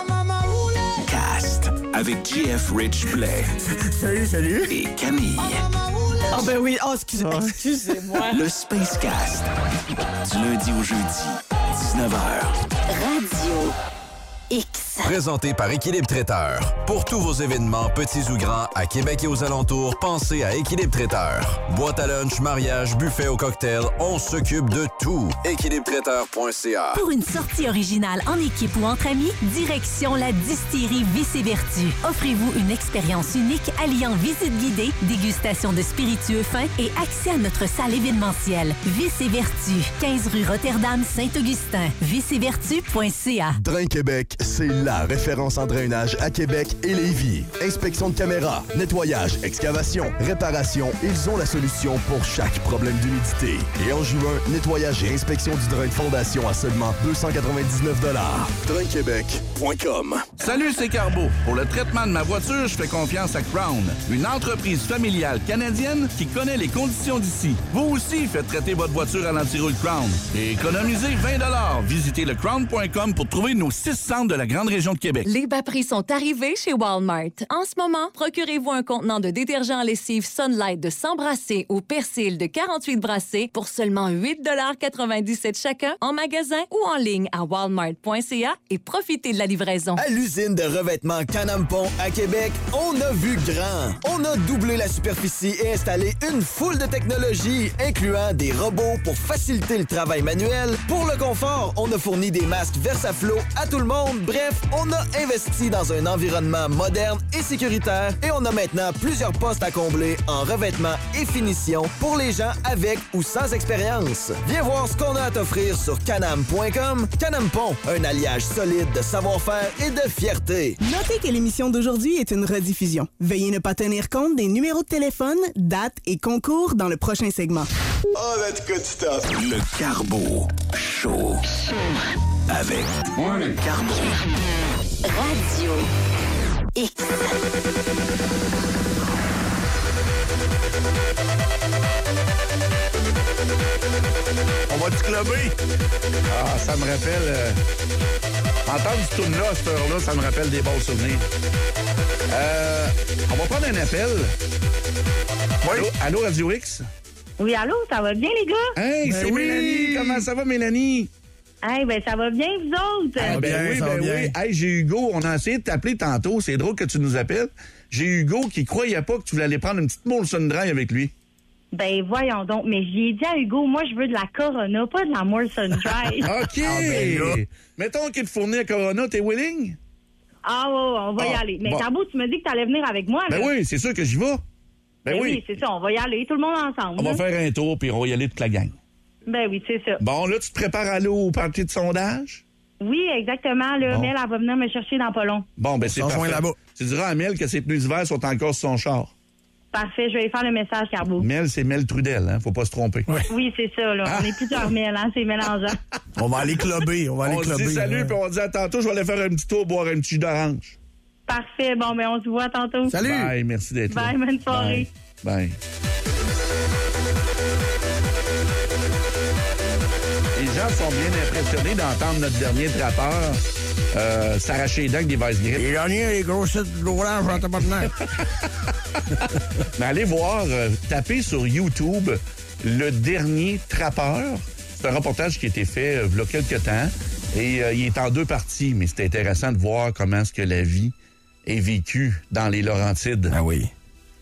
Cast avec JF Rich Play. Salut. Et Camille. Ah ben oui, excusez-moi. Le Space Cast. Du lundi au jeudi, 19h. Radio X. Présenté par Équilibre Traiteur. Pour tous vos événements, petits ou grands, à Québec et aux alentours, pensez à Équilibre Traiteur. Boîte à lunch, mariage, buffet au cocktail, on s'occupe de tout. équilibre-traiteur.ca. Pour une sortie originale en équipe ou entre amis, direction la distillerie Vice et Vertu. Offrez-vous une expérience unique alliant visite guidée, dégustation de spiritueux fins et accès à notre salle événementielle. Vice et Vertu, 15 rue Rotterdam, Saint-Augustin. viceetvertu.ca. Drain Québec, c'est la référence en drainage à Québec et Lévis. Inspection de caméras, nettoyage, excavation, réparation, ils ont la solution pour chaque problème d'humidité. Et en juin, nettoyage et inspection du drain de fondation à seulement 299 $. DrainQuébec.com. Salut, c'est Carbo. Pour le traitement de ma voiture, je fais confiance à Crown, une entreprise familiale canadienne qui connaît les conditions d'ici. Vous aussi, faites traiter votre voiture à l'anti-rouille Crown. Et économisez 20 $. Visitez le crown.com pour trouver nos 6 centres de la grande région. région de Québec. Les bas prix sont arrivés chez Walmart. En ce moment, procurez-vous un contenant de détergent lessive Sunlight de 100 brassées ou Persil de 48 brassées pour seulement 8,97 chacun en magasin ou en ligne à walmart.ca et profitez de la livraison. À l'usine de revêtement Can-Am-Pont à Québec, on a vu grand. On a doublé la superficie et installé une foule de technologies, incluant des robots pour faciliter le travail manuel. Pour le confort, on a fourni des masques Versaflo à tout le monde. Bref, on a investi dans un environnement moderne et sécuritaire et on a maintenant plusieurs postes à combler en revêtement et finition pour les gens avec ou sans expérience. Viens voir ce qu'on a à t'offrir sur canam.com. Can-Am-Pont, un alliage solide de savoir-faire et de fierté. Notez que l'émission d'aujourd'hui est une rediffusion. Veuillez ne pas tenir compte des numéros de téléphone, dates et concours dans le prochain segment. Oh, that's good stuff. Le Carbo Show. Avec le Carbo. Radio X. On va te clubber. Ah, ça me rappelle... entendre ce tune-là, à cette heure-là, ça me rappelle des bons souvenirs. On va prendre un appel. Oui. Allô, Radio X? Oui, allô, ça va bien, les gars? Hey, c'est Mélanie. Comment ça va, Mélanie? Hey, ben ça va bien, vous autres? Ah, oui. Hey, j'ai Hugo. On a essayé de t'appeler tantôt. C'est drôle que tu nous appelles. J'ai Hugo qui croyait pas que tu voulais aller prendre une petite Molson Dry avec lui. Ben, voyons donc. Mais j'ai dit à Hugo, moi, je veux de la Corona, pas de la Molson Dry. OK. Mettons qu'il te fournit la Corona, t'es willing? Ah, ouais, on va y aller. Mais Carbo, tu m'as dit que t'allais venir avec moi. Ben oui, c'est sûr que j'y vais. Ben oui, c'est ça. On va y aller, tout le monde ensemble. On va faire un tour, puis on va y aller toute la gang. Ben oui, c'est ça. Bon, là, tu te prépares à aller au party de sondage? Oui, exactement. Là, Bon. Mel, elle va venir me chercher dans pas long. Bon, ben c'est parfait. là-bas. Tu diras à Mel que ses pneus d'hiver sont encore sur son char. Parfait, je vais lui faire le message, Carbo. Mel, c'est Mel Trudel, hein? Faut pas se tromper. Oui, c'est ça, là. On est plusieurs Mel, hein? C'est mélangeant. On va aller clubber. On se dit salut, puis on dit à tantôt, je vais aller faire un petit tour, boire un petit jus d'orange. Parfait. Bon, ben on se voit tantôt. Salut! Bye, merci d'être là. Bye, bonne soirée. Bye. Les gens sont bien impressionnés d'entendre notre dernier trappeur s'arracher les dents avec des vice grippes. Les derniers, les grosses de l'orange, j'en pas de nerfs. Mais allez voir, tapez sur YouTube Le Dernier Trappeur. C'est un reportage qui a été fait il y a quelques temps. Et il est en 2 parties, mais c'est intéressant de voir comment est-ce que la vie est vécue dans les Laurentides. Ah oui.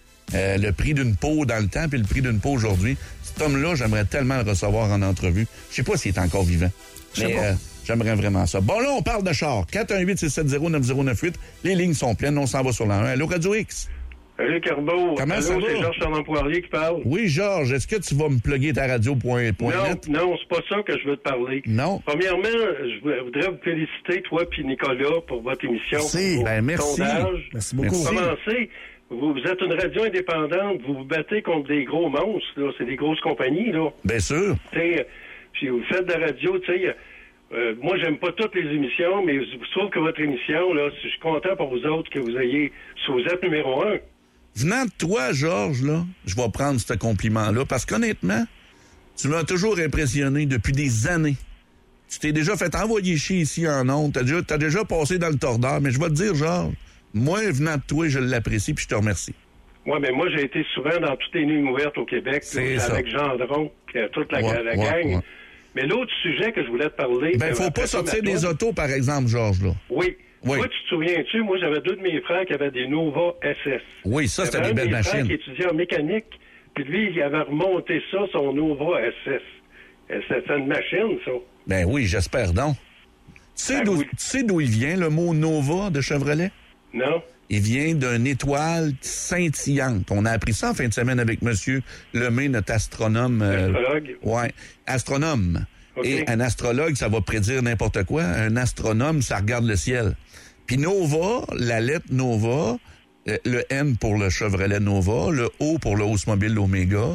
Le prix d'une peau dans le temps puis le prix d'une peau aujourd'hui. Cet homme-là, j'aimerais tellement le recevoir en entrevue. Je sais pas s'il est encore vivant, mais j'aimerais vraiment ça. Bon, là, on parle de char. 418-670-9098. Les lignes sont pleines. On s'en va sur la 1. Allô, Radio X? Salut, Carbo. Comment ça va? C'est Georges Charles Poirier qui parle. Oui, Georges. Est-ce que tu vas me plugger ta radio.net? Non, c'est pas ça que je veux te parler. Non. Premièrement, je voudrais vous féliciter, toi puis Nicolas, pour votre émission. Merci. Merci. Sondage. Merci beaucoup. Pour commencer, vous êtes une radio indépendante, vous vous battez contre des gros monstres, là. C'est des grosses compagnies, là. Bien sûr. Puis vous faites de la radio, tu sais. Moi, j'aime pas toutes les émissions, mais je trouve que votre émission, là, je suis content pour vous autres que vous êtes numéro 1. Venant de toi, Georges, là, je vais prendre ce compliment-là, parce qu'honnêtement, tu m'as toujours impressionné depuis des années. Tu t'es déjà fait envoyer chier ici en ondes, t'as déjà passé dans le tordeur, mais je vais te dire, Georges, moi, venant de toi, je l'apprécie, puis je te remercie. Oui, mais moi, j'ai été souvent dans toutes les nuits ouvertes au Québec, là, avec Gendron, toute la gang. Ouais. Mais l'autre sujet que je voulais te parler... Ben, faut pas sortir des autos, par exemple, Georges, là. Oui. Toi, tu te souviens-tu, moi, j'avais 2 de mes frères qui avaient des Nova SS. Oui, ça, c'était des belles machines. Frères qui étudiait en mécanique, puis lui, il avait remonté ça, son Nova SS. C'était une machine, ça. Ben oui, j'espère donc. Tu sais d'où il vient, le mot Nova de Chevrolet? Non. Il vient d'une étoile scintillante. On a appris ça en fin de semaine avec M. Lemay, notre astronome. Astrologue. Oui, astronome. Okay. Et un astrologue, ça va prédire n'importe quoi. Un astronome, ça regarde le ciel. Puis Nova, la lettre Nova, le N pour le Chevrolet Nova, le O pour le Oldsmobile Omega,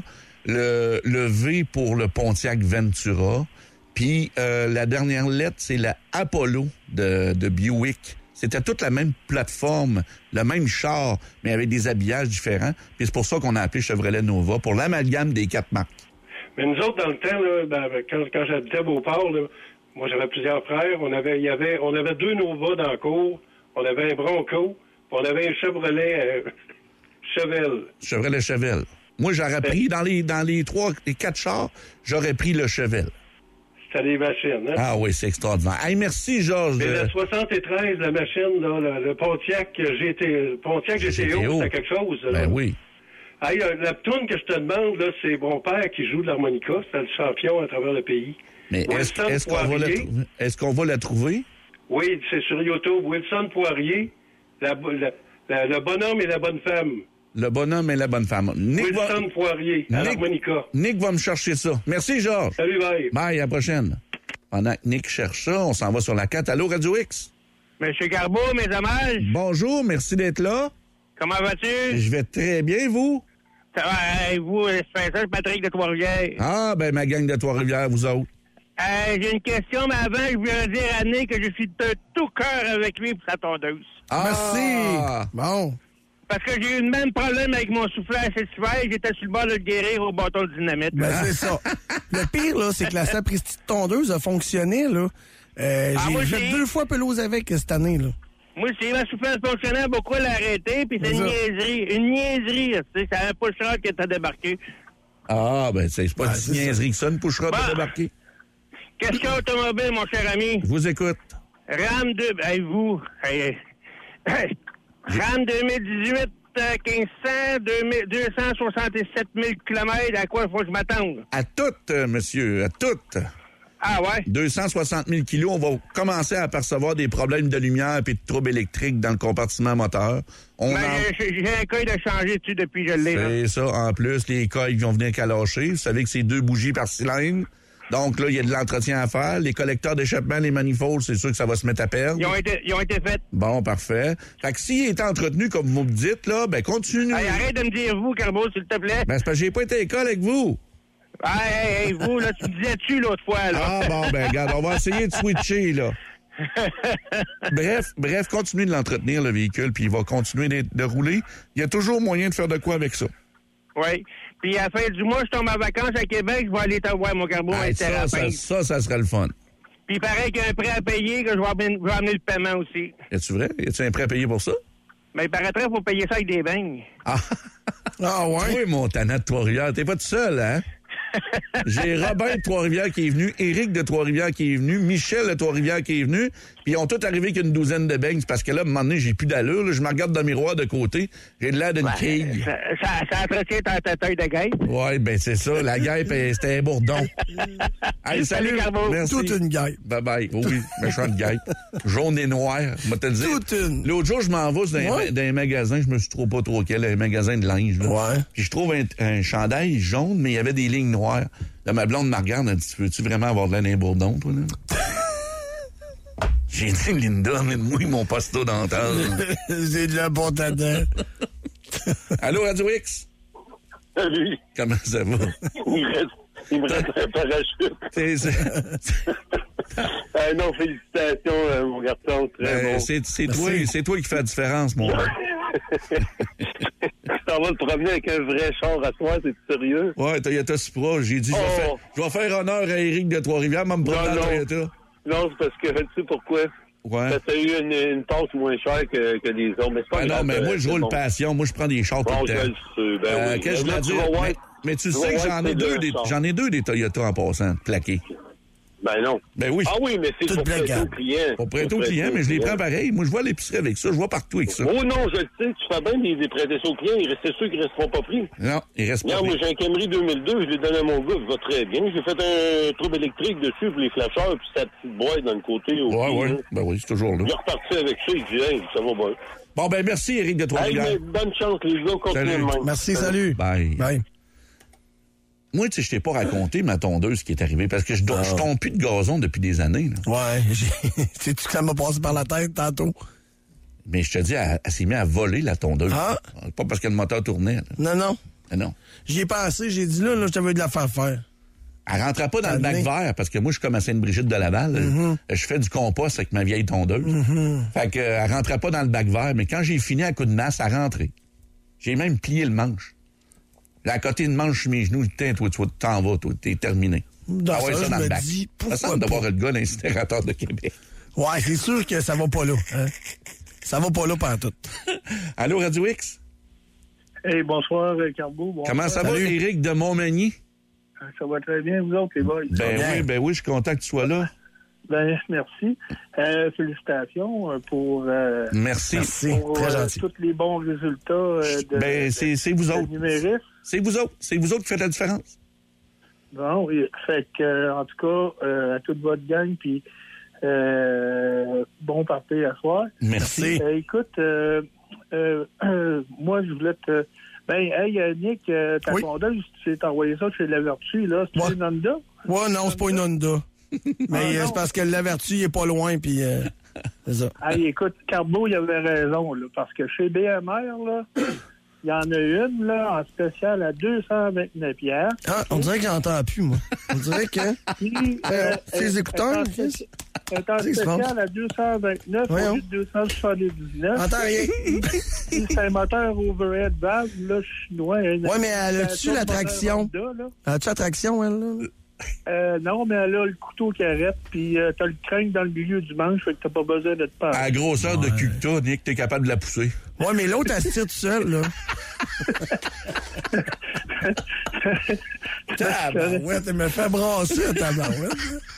le V pour le Pontiac Ventura, puis la dernière lettre, c'est la Apollo de Buick. C'était toute la même plateforme, le même char, mais avec des habillages différents. Puis c'est pour ça qu'on a appelé Chevrolet Nova, pour l'amalgame des 4 marques. Mais nous autres, dans le temps, là, quand j'habitais à Beauport, là, Moi, j'avais plusieurs frères. On avait 2 Nova dans la cour. On avait un Bronco. Puis on avait un Chevrolet Chevelle. Chevrolet Chevelle. Moi, j'aurais pris, dans les 3 et 4 chars, j'aurais pris le Chevelle. C'était des machines, hein? Ah oui, c'est extraordinaire. Hey, merci, Georges. Mais la 73, la machine, là, le Pontiac GTO, c'est quelque chose. Là. Ben oui. Hey, la toune que je te demande, là, c'est mon père qui joue de l'harmonica. C'est le champion à travers le pays. Mais est-ce qu'on va la trouver? Oui, c'est sur YouTube. Wilson Poirier, le bonhomme et la bonne femme. Le bonhomme et la bonne femme. Wilson Poirier, à l'harmonica. Nick va me chercher ça. Merci, Georges. Salut, bye. Bye, à la prochaine. Pendant que Nick cherche ça, on s'en va sur la 4. Allô, Radio X? Monsieur Garbeau, mes hommages. Bonjour, merci d'être là. Comment vas-tu? Je vais très bien, vous? Ça va, vous, c'est Patrick de Trois-Rivières. Ah, ben, ma gang de Trois-Rivières, vous autres. J'ai une question, mais avant, je voulais dire à Nick que je suis de tout cœur avec lui pour sa tondeuse. Ah, merci. Bon. Parce que j'ai eu le même problème avec mon souffleur cet hiver. J'étais sur le bord de le guérir au bâton de dynamite. Ben, c'est ça. Le pire, là, c'est que la sapristi de tondeuse a fonctionné, là. J'ai fait 2 fois pelouse avec cette année, là. Moi, si ma souffleur fonctionnait beaucoup, elle a arrêté, puis c'est une niaiserie. Une niaiserie, tu sais. C'est un push-rod qui t'a débarqué. Ah, ben, c'est pas une niaiserie que ça, une push-rod qui t'a débarqué. Question automobile, mon cher ami. Je vous écoute. RAM 2, vous, RAM 2018, 1500, 267 000 km, à quoi il faut que je m'attende? À toutes, monsieur, à toutes. Ah ouais? 260 000 kilos, on va commencer à apercevoir des problèmes de lumière et de troubles électriques dans le compartiment moteur. J'ai un coil de changer dessus depuis que je l'ai. C'est ça, en plus, les coils vont venir calocher. Vous savez que c'est 2 bougies par cylindre. Donc là, il y a de l'entretien à faire. Les collecteurs d'échappement, les manifolds, c'est sûr que ça va se mettre à perdre. Ils ont été faits. Bon, parfait. Fait que s'il est entretenu, comme vous me dites, là, ben continue. Hey, arrête de me dire vous, Carbo, s'il te plaît. Ben c'est parce que j'ai pas été à l'école avec vous. Hey, vous, là, tu me disais-tu l'autre fois, là? Ah bon, ben regarde, on va essayer de switcher, là. Bref, continuez de l'entretenir, le véhicule, puis il va continuer de rouler. Il y a toujours moyen de faire de quoi avec ça. Oui. Puis à la fin du mois, je tombe en vacances à Québec, je vais aller te voir, mon Carbo, un thérapeute. Ça serait le fun. Puis il paraît qu'il y a un prêt à payer, que je vais amener le paiement aussi. Es-tu vrai? Y a-tu un prêt à payer pour ça? Ben, il paraîtrait qu'il faut payer ça avec des beignes. Ah ouais? Oui, mon tannant de Trois-Rivières, t'es pas tout seul, hein? J'ai Robin de Trois-Rivières qui est venu, Éric de Trois-Rivières qui est venu, Michel de Trois-Rivières qui est venu, puis ils ont tous arrivé qu'une douzaine de beignes, parce que là, à un moment donné, j'ai plus d'allure, là, je me regarde dans le miroir de côté, j'ai l'air d'une quille. Ça entretient ta taille de guêpe. Oui, ben c'est ça, la guêpe, c'était un bourdon. Hey, salut, merci. Toute une guêpe. Bye-bye. Oh oui, méchante guêpe. Jaune et noir, je vais te le dire. Toute une. L'autre jour, je m'en vais dans un magasin, je me suis trop pas trop quel, un magasin de linge. Là. Ouais. Puis je trouve un chandail jaune, mais il y avait des lignes noires. Là, ma blonde me regarde, elle dit, veux-tu vraiment avoir de l'air d'un bourdon, toi, là? J'ai dit, Linda, mets-moi mon pasto dental. C'est de la bonne tête. Allô, Radio X? Salut. Comment ça va? Il me reste un parachute. Non, félicitations, mon garçon. Très bon. C'est toi qui fais la différence, mon gars. Tu t'en vas te promener avec un vrai char à toi, t'es sérieux? Ouais, Toyota Supra. J'ai dit, je vais faire honneur à Éric de Trois-Rivières, me prendre la Toyota. Non, c'est parce que, tu sais pourquoi? Ouais. Parce que t'as eu une passe moins chère que les autres. Mais c'est pas grave, non, mais moi, je roule passion. Moi, je prends des chars tout le temps. Qu'est-ce que je veux dire? Mais tu sais que j'en ai deux des Toyota en passant, plaqués. Ben non. Ben oui. Ah oui, mais c'est pour prêter aux clients. Pour prêter aux clients, mais je les prends pareil. Moi, je vois à l'épicerie avec ça. Je vois partout avec ça. Oh non, je le sais. Tu fais bien de les prêter ça aux clients. C'est sûr qu'ils ne resteront pas pris. Non, ils restent pas pris. Moi, j'ai un Camry 2002. Je l'ai donné à mon gars. Il va très bien. J'ai fait un trouble électrique dessus pour les flasheurs puis sa petite boîte dans le côté. Ouais. Ben oui, c'est toujours là. Il est reparti avec ça. Il dit, hey, ça va bien. Bon, ben merci, Éric de Trois-Rivières. Hey, bonne chance, les gars. Continuez le même. Merci, salut. Bye. Moi, tu sais, je t'ai pas raconté ma tondeuse qui est arrivée parce que je tombe plus de gazon depuis des années. Là. Ouais, sais-tu que ça m'a passé par la tête tantôt? Mais je te dis, elle s'est mise à voler la tondeuse. Ah? Pas parce que le moteur tournait. Là. Non. Ah non. J'y ai pensé, j'ai dit là, je t'avais de la faire. Elle rentrait pas dans le bac vert parce que moi, je suis comme à Sainte-Brigitte de Laval. Je fais du compost avec ma vieille tondeuse. Fait que elle rentrait pas dans le bac vert, mais quand j'ai fini à coup de masse, elle rentrait. J'ai même plié le manche. Là, à côté de manche sur mes genoux, toi, t'en vas, toi, t'es terminé. Dans ça, ça je dans le me bac. dis, Ça pourquoi semble d'avoir pas? le gars d'incinérateur de Québec. Ouais, c'est sûr que ça va pas là. Hein? Ça va pas là pantoute. Allô, Radio X? Hey, bonsoir, Carbo. Bonsoir. Comment ça va, Éric de Montmagny? Ça va très bien, vous autres, les boys. Ben oui, je suis content que tu sois là. Ben, merci. Félicitations pour... Merci. Pour, très gentil. tous les bons résultats c'est vous autres. Numéris. C'est vous autres. C'est vous autres qui faites la différence. Bon, oui. Fait que, en tout cas, à toute votre gang, puis bon party à soir. Merci. Écoute, moi, je voulais te... hey, Nick, ta condeuse, tu t'es envoyé ça chez La Vertu, là. C'est une Honda? Ouais, non, c'est pas une Honda. Mais c'est parce que La Vertu, il est pas loin, puis c'est ça. Hey, écoute, Carbo, il avait raison, là, parce que chez BMR, là, il y en a une, là, en spécial à 229 $. Ah, on dirait que j'entends plus, moi. On dirait que... c'est les écouteurs, Chris? Elle est en spécial à 229 au lieu de 279. Entends rien. C'est un moteur overhead valve, là, chinois. Ouais, mais elle a-tu la traction? Elle a-tu la traction, elle, là? Non, mais elle a le couteau qui arrête, puis t'as le crâne dans le milieu du manche, fait que t'as pas besoin de te parler. À la grosseur de cul que t'as, Nick, t'es capable de la pousser. Ouais, mais l'autre, elle se tire tout seul, là. Tabarouette, elle me fait brasser, tabarouette.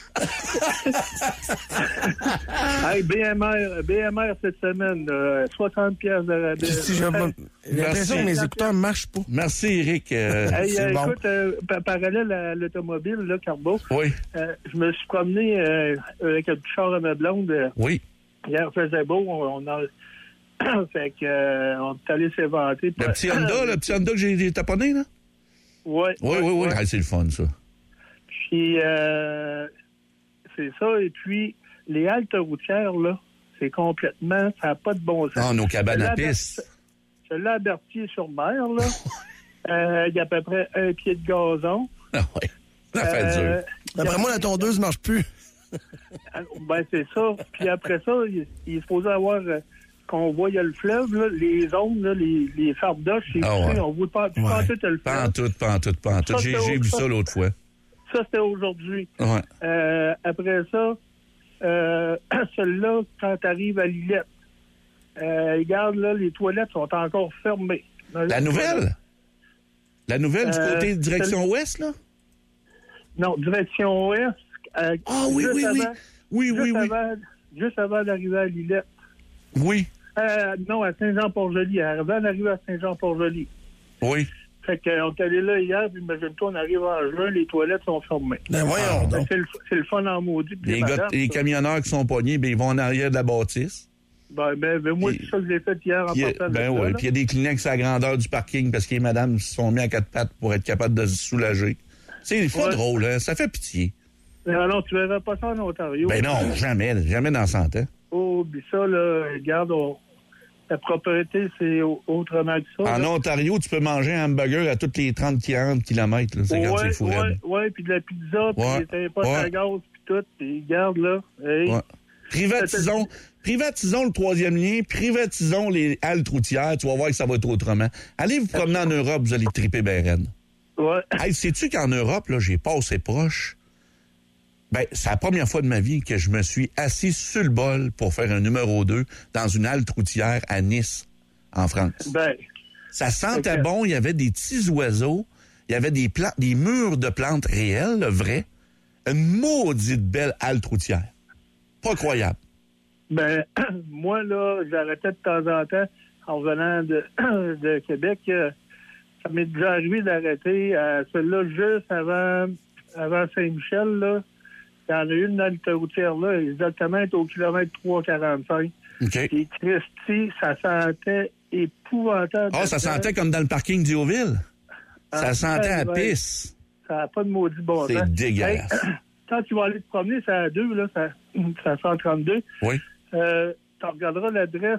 Hey, BMR cette semaine, 60 piastres de rabais. J'ai l'impression que mes écouteurs ne marchent pas. Merci, Éric. Écoute, parallèle à l'automobile, là, Carbo. Oui. Je me suis promené avec un petit char à ma blonde. Oui. Hier, il faisait beau. On a... fait que on est allé s'éventer. Le petit Honda que j'ai taponné, là? Oui. Oui. Ah, c'est le fun, ça. Puis, c'est ça. Et puis, les haltes routières, là, c'est complètement... Ça n'a pas de bon sens. Ah, nos cabanes à piste. Je l'ai à Berthier-sur-Mer, là. Il y a à peu près 1 pied de gazon. Ah oui. Ça fait dur. D'après moi, la tondeuse ne marche plus. Ben, c'est ça. Puis après ça, il est supposé avoir... qu'on voit, il y a le fleuve, là, les zones, là, les fardoches, on voit pas tout le fleuve. Pas en tout. J'ai vu ça l'autre fois. Ça, c'était aujourd'hui. Ouais. Après ça, celle-là, quand tu arrives à Lillette, regarde, là, les toilettes sont encore fermées. La nouvelle? La nouvelle du côté direction ouest, là? Non, direction ouest. Oui. Juste avant d'arriver à Lillette. Oui. Non, à Saint-Jean-Port-Joli. Avant d'arriver à Saint-Jean-Port-Joli. Oui. Fait qu'on est allé là hier, puis imagine-toi, on arrive en juin, les toilettes sont fermées. Ben voyons donc. C'est le fun en maudit. Les camionneurs qui sont pognés, ben ils vont en arrière de la bâtisse. Ben moi, c'est ça que j'ai fait hier en partant. Ben oui, puis il y a des Kleenex à la grandeur du parking parce que les madames se sont mis à 4 pattes pour être capables de se soulager. C'est pas drôle, hein? Ça fait pitié. Non, tu verras pas ça en Ontario. Ben non, jamais dans 100 ans. Oh, puis ça, là, regarde, la propriété, c'est autrement que ça. En Ontario, tu peux manger un hamburger à tous les 30-40 km. C'est fou. Oui, puis de la pizza, puis des potes à gaz, puis tout. Puis regarde, là. Hey. Ouais. Privatisons le troisième lien, privatisons les haltes routières, tu vas voir que ça va être autrement. Allez vous promener en Europe, vous allez triper ben raide. Ouais. Hey, sais-tu qu'en Europe, là, j'ai passé proche? Ben, c'est la première fois de ma vie que je me suis assis sur le bol pour faire un numéro 2 dans une halte routière à Nice, en France. Ben, ça sentait bon, il y avait des petits oiseaux, il y avait des murs de plantes réelles, vraies. Une maudite belle halte routière. Pas croyable. Ben, moi, là, j'arrêtais de temps en temps, en revenant de Québec, ça m'est déjà arrivé d'arrêter celle-là juste avant Saint-Michel, là. Il y en a une halte routière là, exactement au kilomètre 3,45. OK. Et Christy, ça sentait épouvantable. Ah, ça sentait comme dans le parking d'Ioville. Ça sentait à pisse. Ça n'a pas de maudit bon sens. C'est dégueulasse. Hey, quand tu vas aller te promener, c'est à 2, là, ça 132. Oui. Tu regarderas l'adresse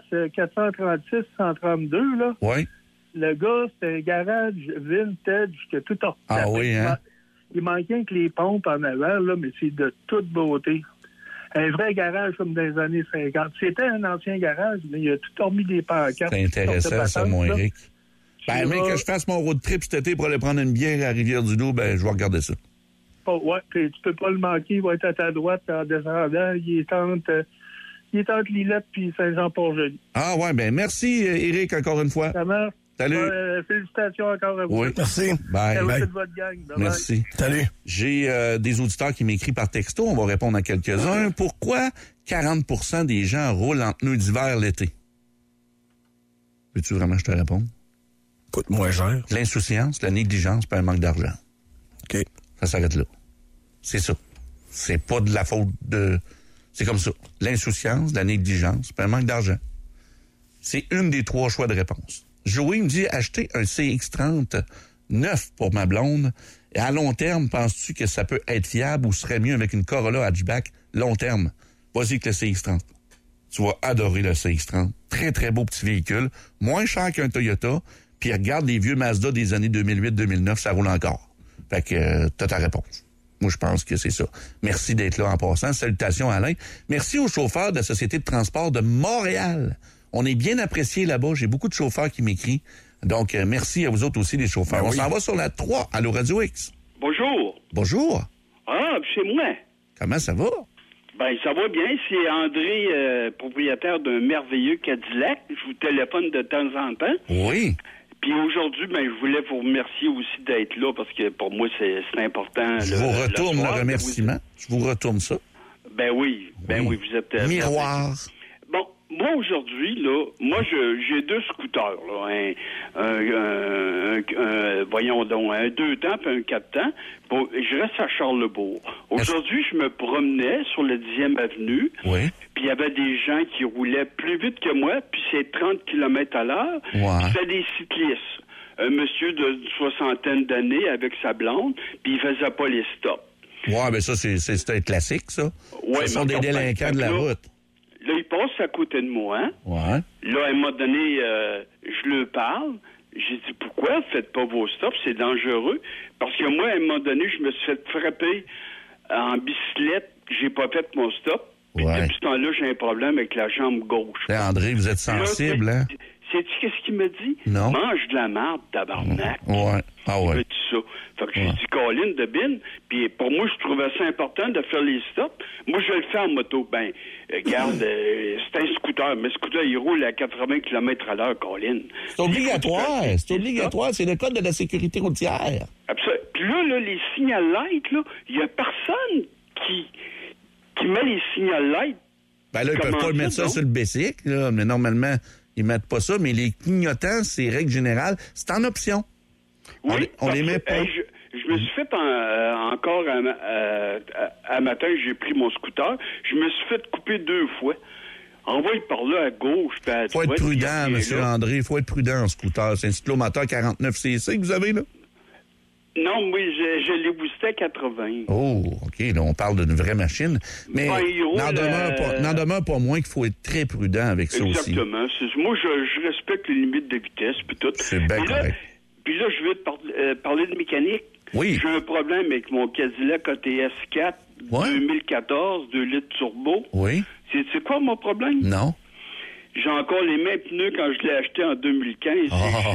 436-132, là. Oui. Le gars, c'est un garage vintage que tout a... Ah oui, hein? Il manquait que les pompes en avant, là, mais c'est de toute beauté. Un vrai garage comme dans les années 50. C'était un ancien garage, mais il a tout remis des pancartes. C'est intéressant, ça, mon Éric. Ben, mais que je fasse mon road trip cet été pour aller prendre une bière à Rivière-du-Loup, ben, je vais regarder ça. tu peux pas le manquer. Il va être à ta droite en descendant. Il est entre Lillette puis Saint-Jean-Port-Joli. Ah ouais, ben merci, Éric, encore une fois. Ça marche. Salut. Félicitations encore à vous. Oui. Merci. Bye. Salut de votre gang. Bye Merci. Salut. J'ai des auditeurs qui m'écrivent par texto. On va répondre à quelques-uns. Pourquoi 40% des gens roulent en pneus d'hiver l'été? Veux-tu vraiment que je te réponde? Coûte moins cher. L'insouciance, la négligence, puis un manque d'argent. OK. Ça s'arrête là. C'est ça. C'est pas de la faute de... C'est comme ça. L'insouciance, la négligence, puis un manque d'argent. C'est une des 3 choix de réponse. Joey me dit acheter un CX-30 neuf pour ma blonde. Et à long terme, penses-tu que ça peut être fiable ou serait mieux avec une Corolla hatchback long terme? Vas-y avec le CX-30. Tu vas adorer le CX-30. Très, très beau petit véhicule. Moins cher qu'un Toyota. Puis regarde les vieux Mazda des années 2008-2009, ça roule encore. Fait que t'as ta réponse. Moi, je pense que c'est ça. Merci d'être là en passant. Salutations, Alain. Merci aux chauffeurs de la Société de transport de Montréal. On est bien appréciés là-bas. J'ai beaucoup de chauffeurs qui m'écrivent. Donc, merci à vous autres aussi, les chauffeurs. On s'en va sur la 3. Allô, Radio X. Bonjour. Bonjour. Ah, c'est moi. Comment ça va? Ben, ça va bien. C'est André, propriétaire d'un merveilleux Cadillac. Je vous téléphone de temps en temps. Oui. Puis aujourd'hui, ben, je voulais vous remercier aussi d'être là parce que pour moi, c'est important. Je vous retourne le remerciement. Je vous retourne ça. Ben oui. Oui, vous êtes... Miroir. Bon, moi, aujourd'hui, là, j'ai 2 scooters, là. Voyons donc, un 2 temps puis un 4 temps. Bon, je reste à Charlesbourg. Aujourd'hui, je me promenais sur la 10e avenue. Oui. Puis il y avait des gens qui roulaient plus vite que moi, puis c'est 30 km à l'heure. Ouais. C'était des cyclistes. Un monsieur d'une 60aine d'années avec sa blonde, puis il faisait pas les stops. Ouais, mais ça, c'est un classique, ça. Ouais, ce sont des délinquants de la route. Là, il passe à côté de moi. Hein? Ouais. Là, à un moment donné, je lui parle. J'ai dit, pourquoi faites pas vos stops? C'est dangereux. Parce que moi, à un moment donné, je me suis fait frapper en bicyclette. J'ai pas fait mon stop. Puis depuis ce temps-là, j'ai un problème avec la jambe gauche. André, vous êtes sensible, hein? Sais-tu qu'est-ce qu'il me dit? Non. Mange de la marde, tabarnak. Ouais. Ah ouais. Il me dit ça. Fait que j'ai dit, Colin de Bin. Puis pour moi, je trouvais ça important de faire les stops. Moi, je le fais en moto. Ben, regarde, c'est un scooter. Mais le scooter, il roule à 80 km à l'heure, Colin. C'est obligatoire. C'est obligatoire. C'est le code de la sécurité routière. Absolument. Puis là, les signal lights, là, il y a personne qui met les signal lights. Ben là, ils peuvent pas mettre ça sur le bicycle, là. Mais normalement, ils mettent pas ça. Mais les clignotants, c'est règle générale. C'est en option. Oui, on les met pas. Je me suis fait encore à matin, j'ai pris mon scooter. Je me suis fait couper 2 fois. Envoie par là à gauche. Il faut être prudent, M. André. Il faut être prudent en scooter. C'est un cyclomoteur 49cc que vous avez, là? Non, oui, je l'ai boosté à 80. Oh, OK. Là, on parle d'une vraie machine. Mais n'en demeure pas moins qu'il faut être très prudent avec ça aussi. Exactement. Moi, je respecte les limites de vitesse puis tout. C'est bien correct. Puis là, je veux te parler de mécanique. Oui. J'ai un problème avec mon Cadillac ATS 4 2014, 2 litres turbo. Oui. C'est quoi mon problème? Non. J'ai encore les mêmes pneus quand je l'ai acheté en 2015.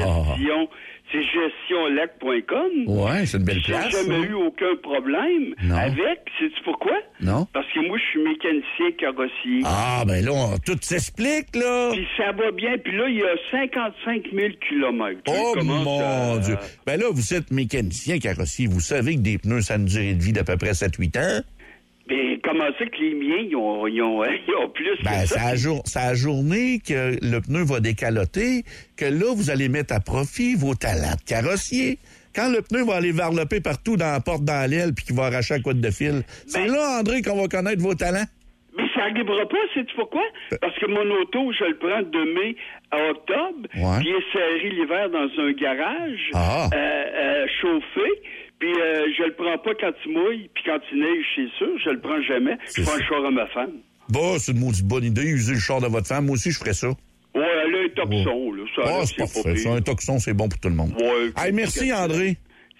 C'est gestionlac.com. Ouais, c'est une belle place. J'ai jamais eu aucun problème avec. Sais-tu pourquoi? Non. Parce que moi, je suis mécanicien carrossier. Ah, ben là, tout s'explique, là. Puis ça va bien. Puis là, il y a 55 000 kilomètres. Oh, mon Dieu. Ben là, vous êtes mécanicien carrossier. Vous savez que des pneus, ça a une durée de vie d'à peu près 7-8 ans. Mais comment ça que les miens, ils ont plus que ça? C'est à journée que le pneu va décaloter, que là, vous allez mettre à profit vos talents de carrossier. Quand le pneu va aller varloper partout dans la porte, dans l'aile, puis qu'il va arracher la couette de fil, c'est là, André, qu'on va connaître vos talents. Mais ça n'arrivera pas, sais-tu pourquoi? Parce que mon auto, je le prends de mai à octobre, puis il est serré l'hiver dans un garage, chauffé. Puis je le prends pas quand il mouille, puis quand il neige, c'est sûr, je le prends jamais. Je prends le char à ma femme. Bah, c'est une maudite bonne idée, user le char de votre femme. Moi aussi, je ferais ça. Ouais, elle a un toxon, là. C'est parfait. Ça, un toxon, c'est bon pour tout le monde. Ouais. Hey, merci, André.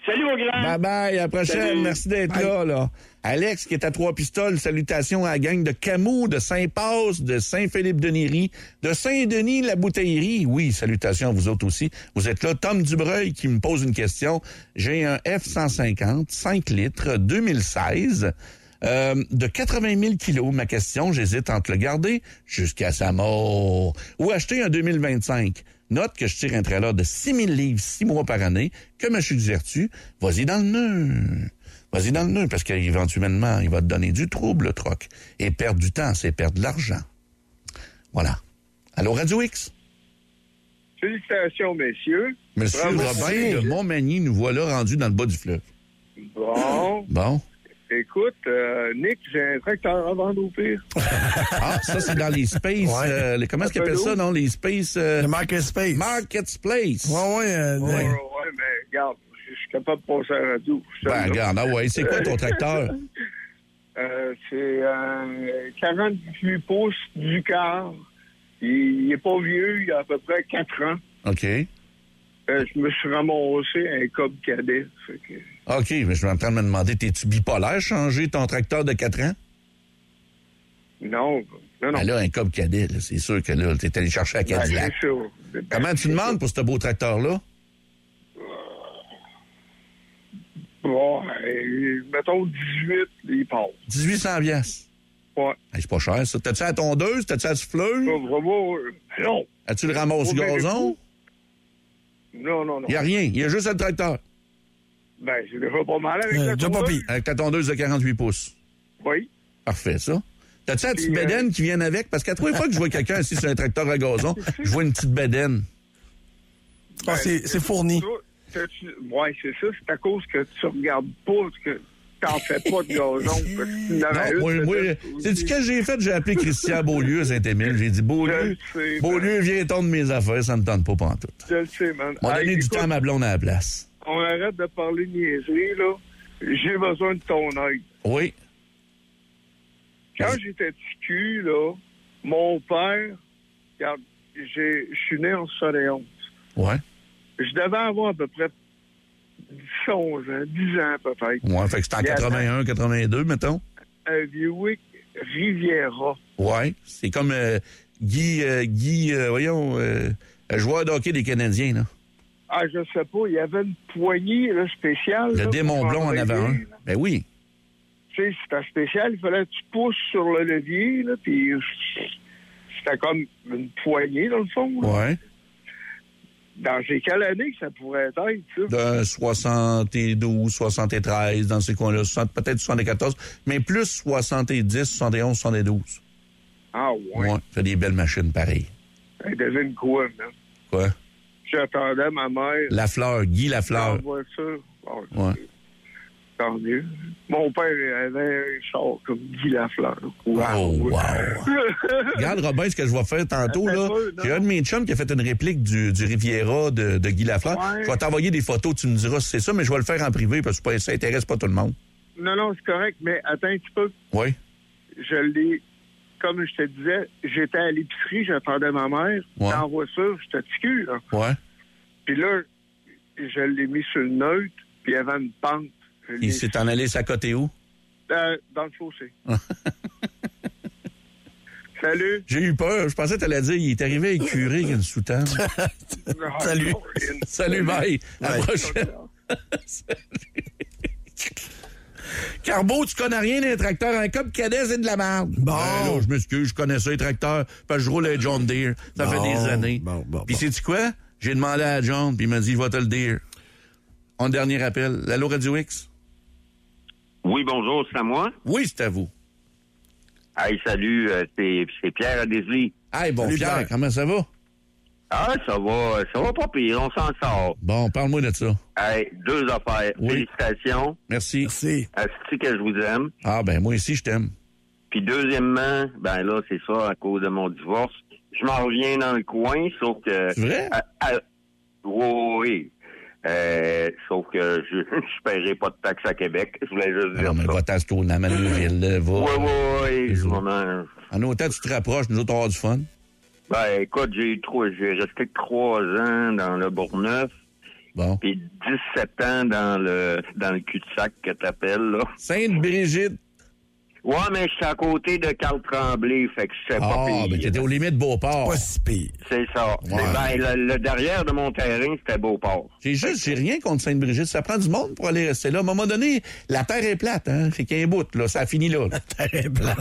Salut, mon grand. Bye-bye, à la prochaine. Salut. Merci d'être là. Alex, qui est à Trois-Pistoles, salutations à la gang de Camus, de Saint-Paz, de Saint-Philippe-de-Néry, de Saint-Denis, la bouteillerie. Oui, salutations à vous autres aussi. Vous êtes là. Tom Dubreuil qui me pose une question. J'ai un F-150, 5 litres, 2016, de 80 000 kilos. Ma question, j'hésite entre le garder jusqu'à sa mort ou acheter un 2025. Note que je tire un trailer de 6 000 livres 6 mois par année. Que me suggères-tu? Vas-y dans le nœud. Vas-y dans le nœud, parce qu'éventuellement, il va te donner du trouble, le troc. Et perdre du temps, c'est perdre de l'argent. Voilà. Allô, Radio X? Félicitations, messieurs. Monsieur Robin de Montmagny, nous voilà rendus dans le bas du fleuve. Bon. Écoute, Nick, j'ai un tracteur à vendre au pire. Ah, ça, c'est dans les space. Comment est-ce qu'ils appellent ça, non? Les space. Le Market Space. Market Space. Ouais, mais regarde, je suis capable de passer à la radio. Regarde, c'est quoi ton tracteur? C'est 48 pouces du quart. Il est pas vieux, il a à peu près 4 ans. OK. Je me suis ramassé un Cobb Cadet. OK, mais je suis en train de me demander, t'es-tu bipolaire, changer ton tracteur de 4 ans? Non. Ben là, un Cobb Cadet, là, c'est sûr que là, t'es allé chercher à Cadillac. C'est sûr. Comment tu demandes pour ce beau tracteur-là? Bon, mettons 18, il passe. 1800 piastres. Ouais. C'est pas cher, ça. T'as-tu la tondeuse? T'as-tu la souffleuse? Non. As-tu le ramasse gazon? Non. Il n'y a rien. Il y a juste le tracteur. Ben, c'est déjà pas mal avec la tondeuse. Avec ta tondeuse de 48 pouces. Oui. Parfait, ça. T'as-tu la petite bédaine qui vient avec? Parce qu'à 3 fois que je vois quelqu'un assis sur un tracteur à gazon, je vois une petite bédaine. Ah, c'est fourni. Oui, c'est ça. C'est à cause que tu regardes pas, que t'en fais pas de gazon. Moi, sais-tu ce que j'ai fait? J'ai appelé Christian Beaulieu à Saint-Émile. J'ai dit, Beaulieu, viens tondre mes affaires, ça me tente pas pantoute. Je le sais, man. On va donner du temps à ma blonde à la place. On arrête de parler de niaiserie, là. J'ai besoin de ton aide. Oui. Quand j'étais petit cul, là, mon père, regarde, je suis né en 71. Ouais. Je devais avoir à peu près 10 ans, peut-être. Ouais, fait que c'était en 81, 82, mettons. Un Buick Riviera. Ouais, c'est comme Guy, joueur de hockey des Canadiens, là. Ah, je sais pas, il y avait une poignée là, spéciale. Le Démon Blond en avait un. Ben oui. Tu sais, c'était spécial, il fallait que tu pousses sur le levier, là, puis c'était comme une poignée, dans le fond. Là. Ouais. Dans ces quelle année que ça pourrait être, ça? De 72, 73, dans ces coins-là, peut-être 74, mais plus 70, 71, 72. Ah ouais? Ouais, fait des belles machines pareilles. Hey, devine quoi, man? Quoi? J'attendais ma mère. Lafleur, Guy Lafleur. En voiture. Bon, ouais. Tant mieux. Mon père avait un char comme Guy Lafleur. Wow. Regarde, Robin, ce que je vais faire tantôt, là. J'ai un de mes chums qui a fait une réplique du Riviera de Guy Lafleur. Ouais. Je vais t'envoyer des photos, tu me diras si c'est ça, mais je vais le faire en privé parce que ça intéresse pas tout le monde. Non, c'est correct, mais attends un petit peu. Oui. Je l'ai... Comme je te disais, j'étais à l'épicerie, j'attendais ma mère. Ouais. En voiture, j'étais petit cul, là. Ouais. Puis là, je l'ai mis sur le neutre, puis il y avait une pente. Il s'est en allé s'accoter où? Dans le fossé. Salut. J'ai eu peur. Je pensais que tu allais dire, il est arrivé à écurer avec une soutane. Salut. Salut, bye. À la prochaine. Carbo, tu connais rien des tracteurs. Un Cobb Cadet, c'est de la merde. Bon. Là, je m'excuse, je connais ça, les tracteurs, parce que je roule un John Deere. Ça fait des années. Puis sais-tu quoi? J'ai demandé à John, puis il m'a dit, il va te le dire. On dernier appel. Allô, Radio X? Oui, bonjour, c'est à moi? Oui, c'est à vous. Hey, salut, c'est Pierre à Desley. Hey, bon, Pierre, comment ça va? Ah, ça va pas pire, on s'en sort. Bon, parle-moi de ça. Hey, 2 affaires. Oui. Félicitations. Merci. Est-ce que je vous aime? Ah, ben, moi aussi, je t'aime. Puis deuxièmement, ben là, c'est ça, à cause de mon divorce. Je m'en reviens dans le coin, sauf que... C'est vrai? Oui. Sauf que je paierai pas de taxes à Québec. Je voulais juste dire non, mais ça. va t'astourner à Manuel, va. Oui. En autant que tu te rapproches, nous autres, on va avoir du fun. Ben, écoute, j'ai resté 3 ans dans le Bourgneuf. Bon. Puis 17 ans dans le cul-de-sac que t'appelles, là. Sainte-Brigitte. Ouais, mais je suis à côté de Carl Tremblay, fait que c'est pas pire. Ah, mais t'étais aux limites de Beauport. Pas si pire. C'est ça. Ouais. Le derrière de mon terrain, c'était Beauport. J'ai rien contre Sainte-Brigitte. Ça prend du monde pour aller rester là. À un moment donné, la terre est plate, hein. C'est qu'il y a un bout, là. Ça finit là. La terre est plate.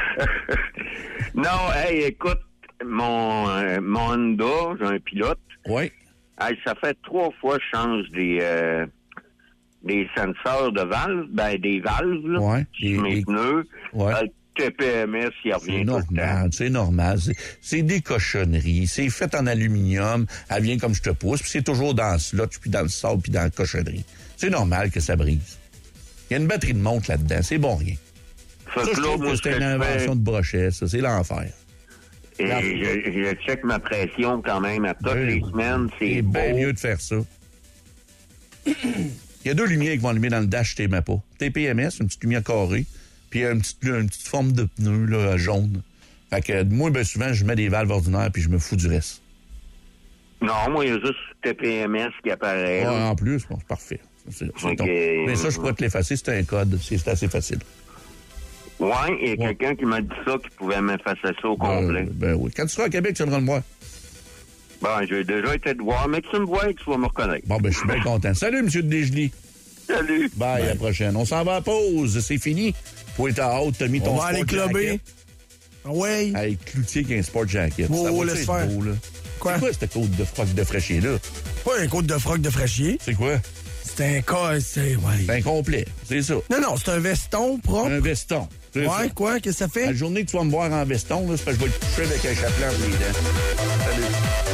Non, hey, écoute, mon Honda, j'ai un pilote. Oui. Hey, ça fait 3 fois que je change des senseurs de valves, des valves, là, ouais, sur mes pneus. Ouais. Le TPMS, il revient tout le temps. C'est normal. C'est des cochonneries. C'est fait en aluminium. Elle vient comme je te pousse. Puis c'est toujours dans le slot, puis dans le sable, puis dans la cochonnerie. C'est normal que ça brise. Il y a une batterie de montre là-dedans. C'est bon rien. Ça, je trouve que c'est une invention de brochet, ça. C'est l'enfer. Et je check ma pression quand même à toutes les semaines. C'est bien mieux de faire ça. Il y a 2 lumières qui vont allumer dans le dash, je t'aimais pas. TPMS, une petite lumière carrée, puis une petite forme de pneu là, jaune. Fait que moi, ben souvent, je mets des valves ordinaires puis je me fous du reste. Non, moi, il y a juste TPMS qui apparaît. Ouais, en plus, bon, c'est parfait. Mais ça, je pourrais te l'effacer, c'est un code. C'est assez facile. Ouais, il y a quelqu'un qui m'a dit ça, qui pouvait m'effacer ça au complet. Ben oui. Quand tu seras à Québec, tu viendras le voir. Bon, j'ai déjà été te voir, mais tu me vois et tu vas me reconnaître. Bon, ben, je suis bien content. Salut, M. Desjely. Salut. Bye, à la prochaine. On s'en va à pause. C'est fini. Faut être en haut, t'as mis ton sport jacket. On va aller clubber. Oui. Hey, Cloutier qui a un sport jacket. Oh, laisse faire. Beau, là. Quoi? C'est quoi cette côte de froc de fraîchier, là? Pas un côte de froc de fraîchier. C'est quoi? C'est un cas, c'est... Ouais. C'est un complet, c'est ça. Non, c'est un veston propre. Un veston. Ouais, ça. Quoi? Qu'est-ce que ça fait? La journée que tu vas me voir en veston, là, c'est parce que je vais le coucher avec un chapelet entre les dents. Salut.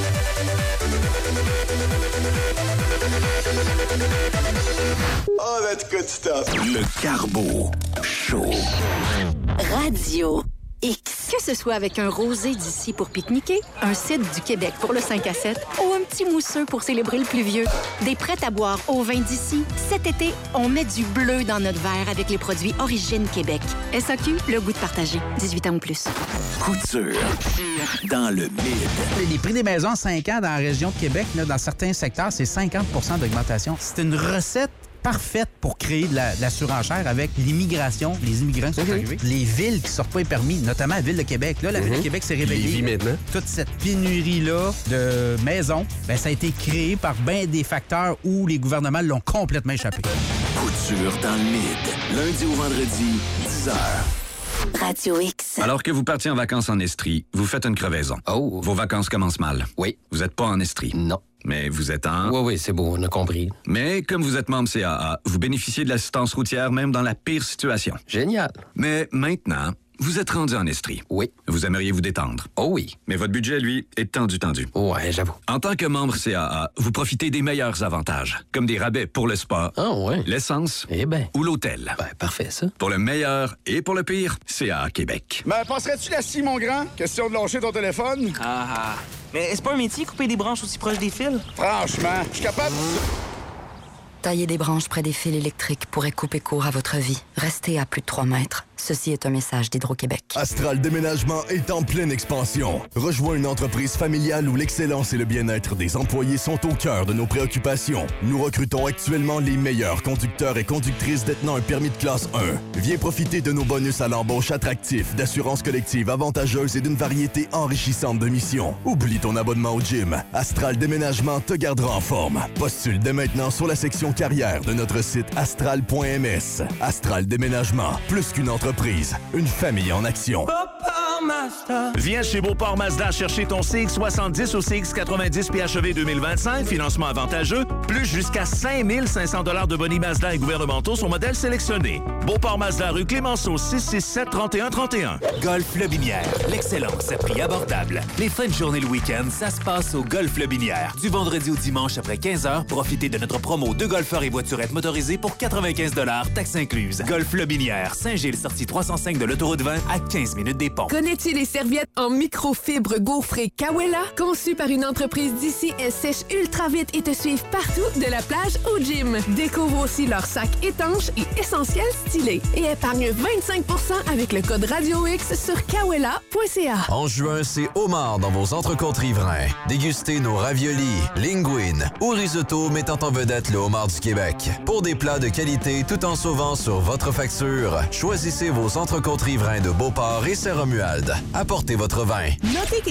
Oh, that's good stuff. Le Carbo Show. Radio X. Que ce soit avec un rosé d'ici pour pique-niquer, un cidre du Québec pour le 5 à 7 ou un petit mousseux pour célébrer le pluvieux, des prêts à boire au vin d'ici, cet été, on met du bleu dans notre verre avec les produits Origine Québec. SAQ, le goût de partager. 18 ans ou plus. Couture dans le mid. Les prix des maisons 5 ans dans la région de Québec, là, dans certains secteurs, c'est 50 d'augmentation. C'est une recette parfaite pour créer de la surenchère avec l'immigration, les immigrants qui sont arrivés, les villes qui sortent pas les permis, notamment la Ville de Québec. Là, la Ville de Québec s'est réveillée. Maintenant. Toute cette pénurie-là de maisons, ben, ça a été créé par bien des facteurs où les gouvernements l'ont complètement échappé. Couture dans le mid. Lundi au vendredi, 10h. Radio X. Alors que vous partiez en vacances en Estrie, vous faites une crevaison. Oh. Vos vacances commencent mal. Oui. Vous n'êtes pas en Estrie. Non. Mais vous êtes en... Oui, c'est beau, on a compris. Mais comme vous êtes membre CAA, vous bénéficiez de l'assistance routière même dans la pire situation. Génial. Mais maintenant, vous êtes rendu en Estrie. Oui. Vous aimeriez vous détendre. Oh oui. Mais votre budget, lui, est tendu. Ouais, j'avoue. En tant que membre CAA, vous profitez des meilleurs avantages, comme des rabais pour le spa, l'essence ou l'hôtel. Ben, parfait, ça. Pour le meilleur et pour le pire, CAA Québec. Ben, passerais-tu la scie, mon grand? Question de lâcher ton téléphone? Ah. Mais c'est pas un métier, couper des branches aussi proches des fils? Franchement, je suis capable... Tailler des branches près des fils électriques pourrait couper court à votre vie. Restez à plus de 3 mètres. Ceci est un message d'Hydro-Québec. Astral Déménagement est en pleine expansion. Rejoins une entreprise familiale où l'excellence et le bien-être des employés sont au cœur de nos préoccupations. Nous recrutons actuellement les meilleurs conducteurs et conductrices détenant un permis de classe 1. Viens profiter de nos bonus à l'embauche attractifs, d'assurance collective avantageuse et d'une variété enrichissante de missions. Oublie ton abonnement au gym. Astral Déménagement te gardera en forme. Postule dès maintenant sur la section carrière de notre site astral.ms. Astral Déménagement, plus qu'une entreprise, une famille en action. Viens chez Beauport Mazda chercher ton CX-70 ou CX-90 PHEV 2025, financement avantageux, plus jusqu'à 5 500 $ de bonus Mazda et gouvernementaux sur modèles sélectionnés. Beauport Mazda, rue Clémenceau, 667-3131. Golf Lobinière, l'excellence à prix abordable. Les fins de journée le week-end, ça se passe au Golf Lobinière. Du vendredi au dimanche après 15h, profitez de notre promo de golfeurs et voiturettes motorisées pour 95 $, taxes incluses. Golf Lobinière, Saint-Gilles, sortie 305 de l'autoroute 20 à 15 minutes des ponts. connais-tu les serviettes en microfibre gaufrées Kawela? Conçues par une entreprise d'ici, elles sèchent ultra vite et te suivent partout, de la plage au gym. Découvre aussi leurs sacs étanches et essentiels stylés. Et épargne 25% avec le code Radio X sur kawela.ca. En juin, c'est homard dans vos entrecôtes riverains. Dégustez nos raviolis, linguines ou risotto mettant en vedette le homard du Québec. Pour des plats de qualité tout en sauvant sur votre facture, choisissez vos entrecôtes riverains de Beauport et Saint-Romuald. Apportez votre vin. Notez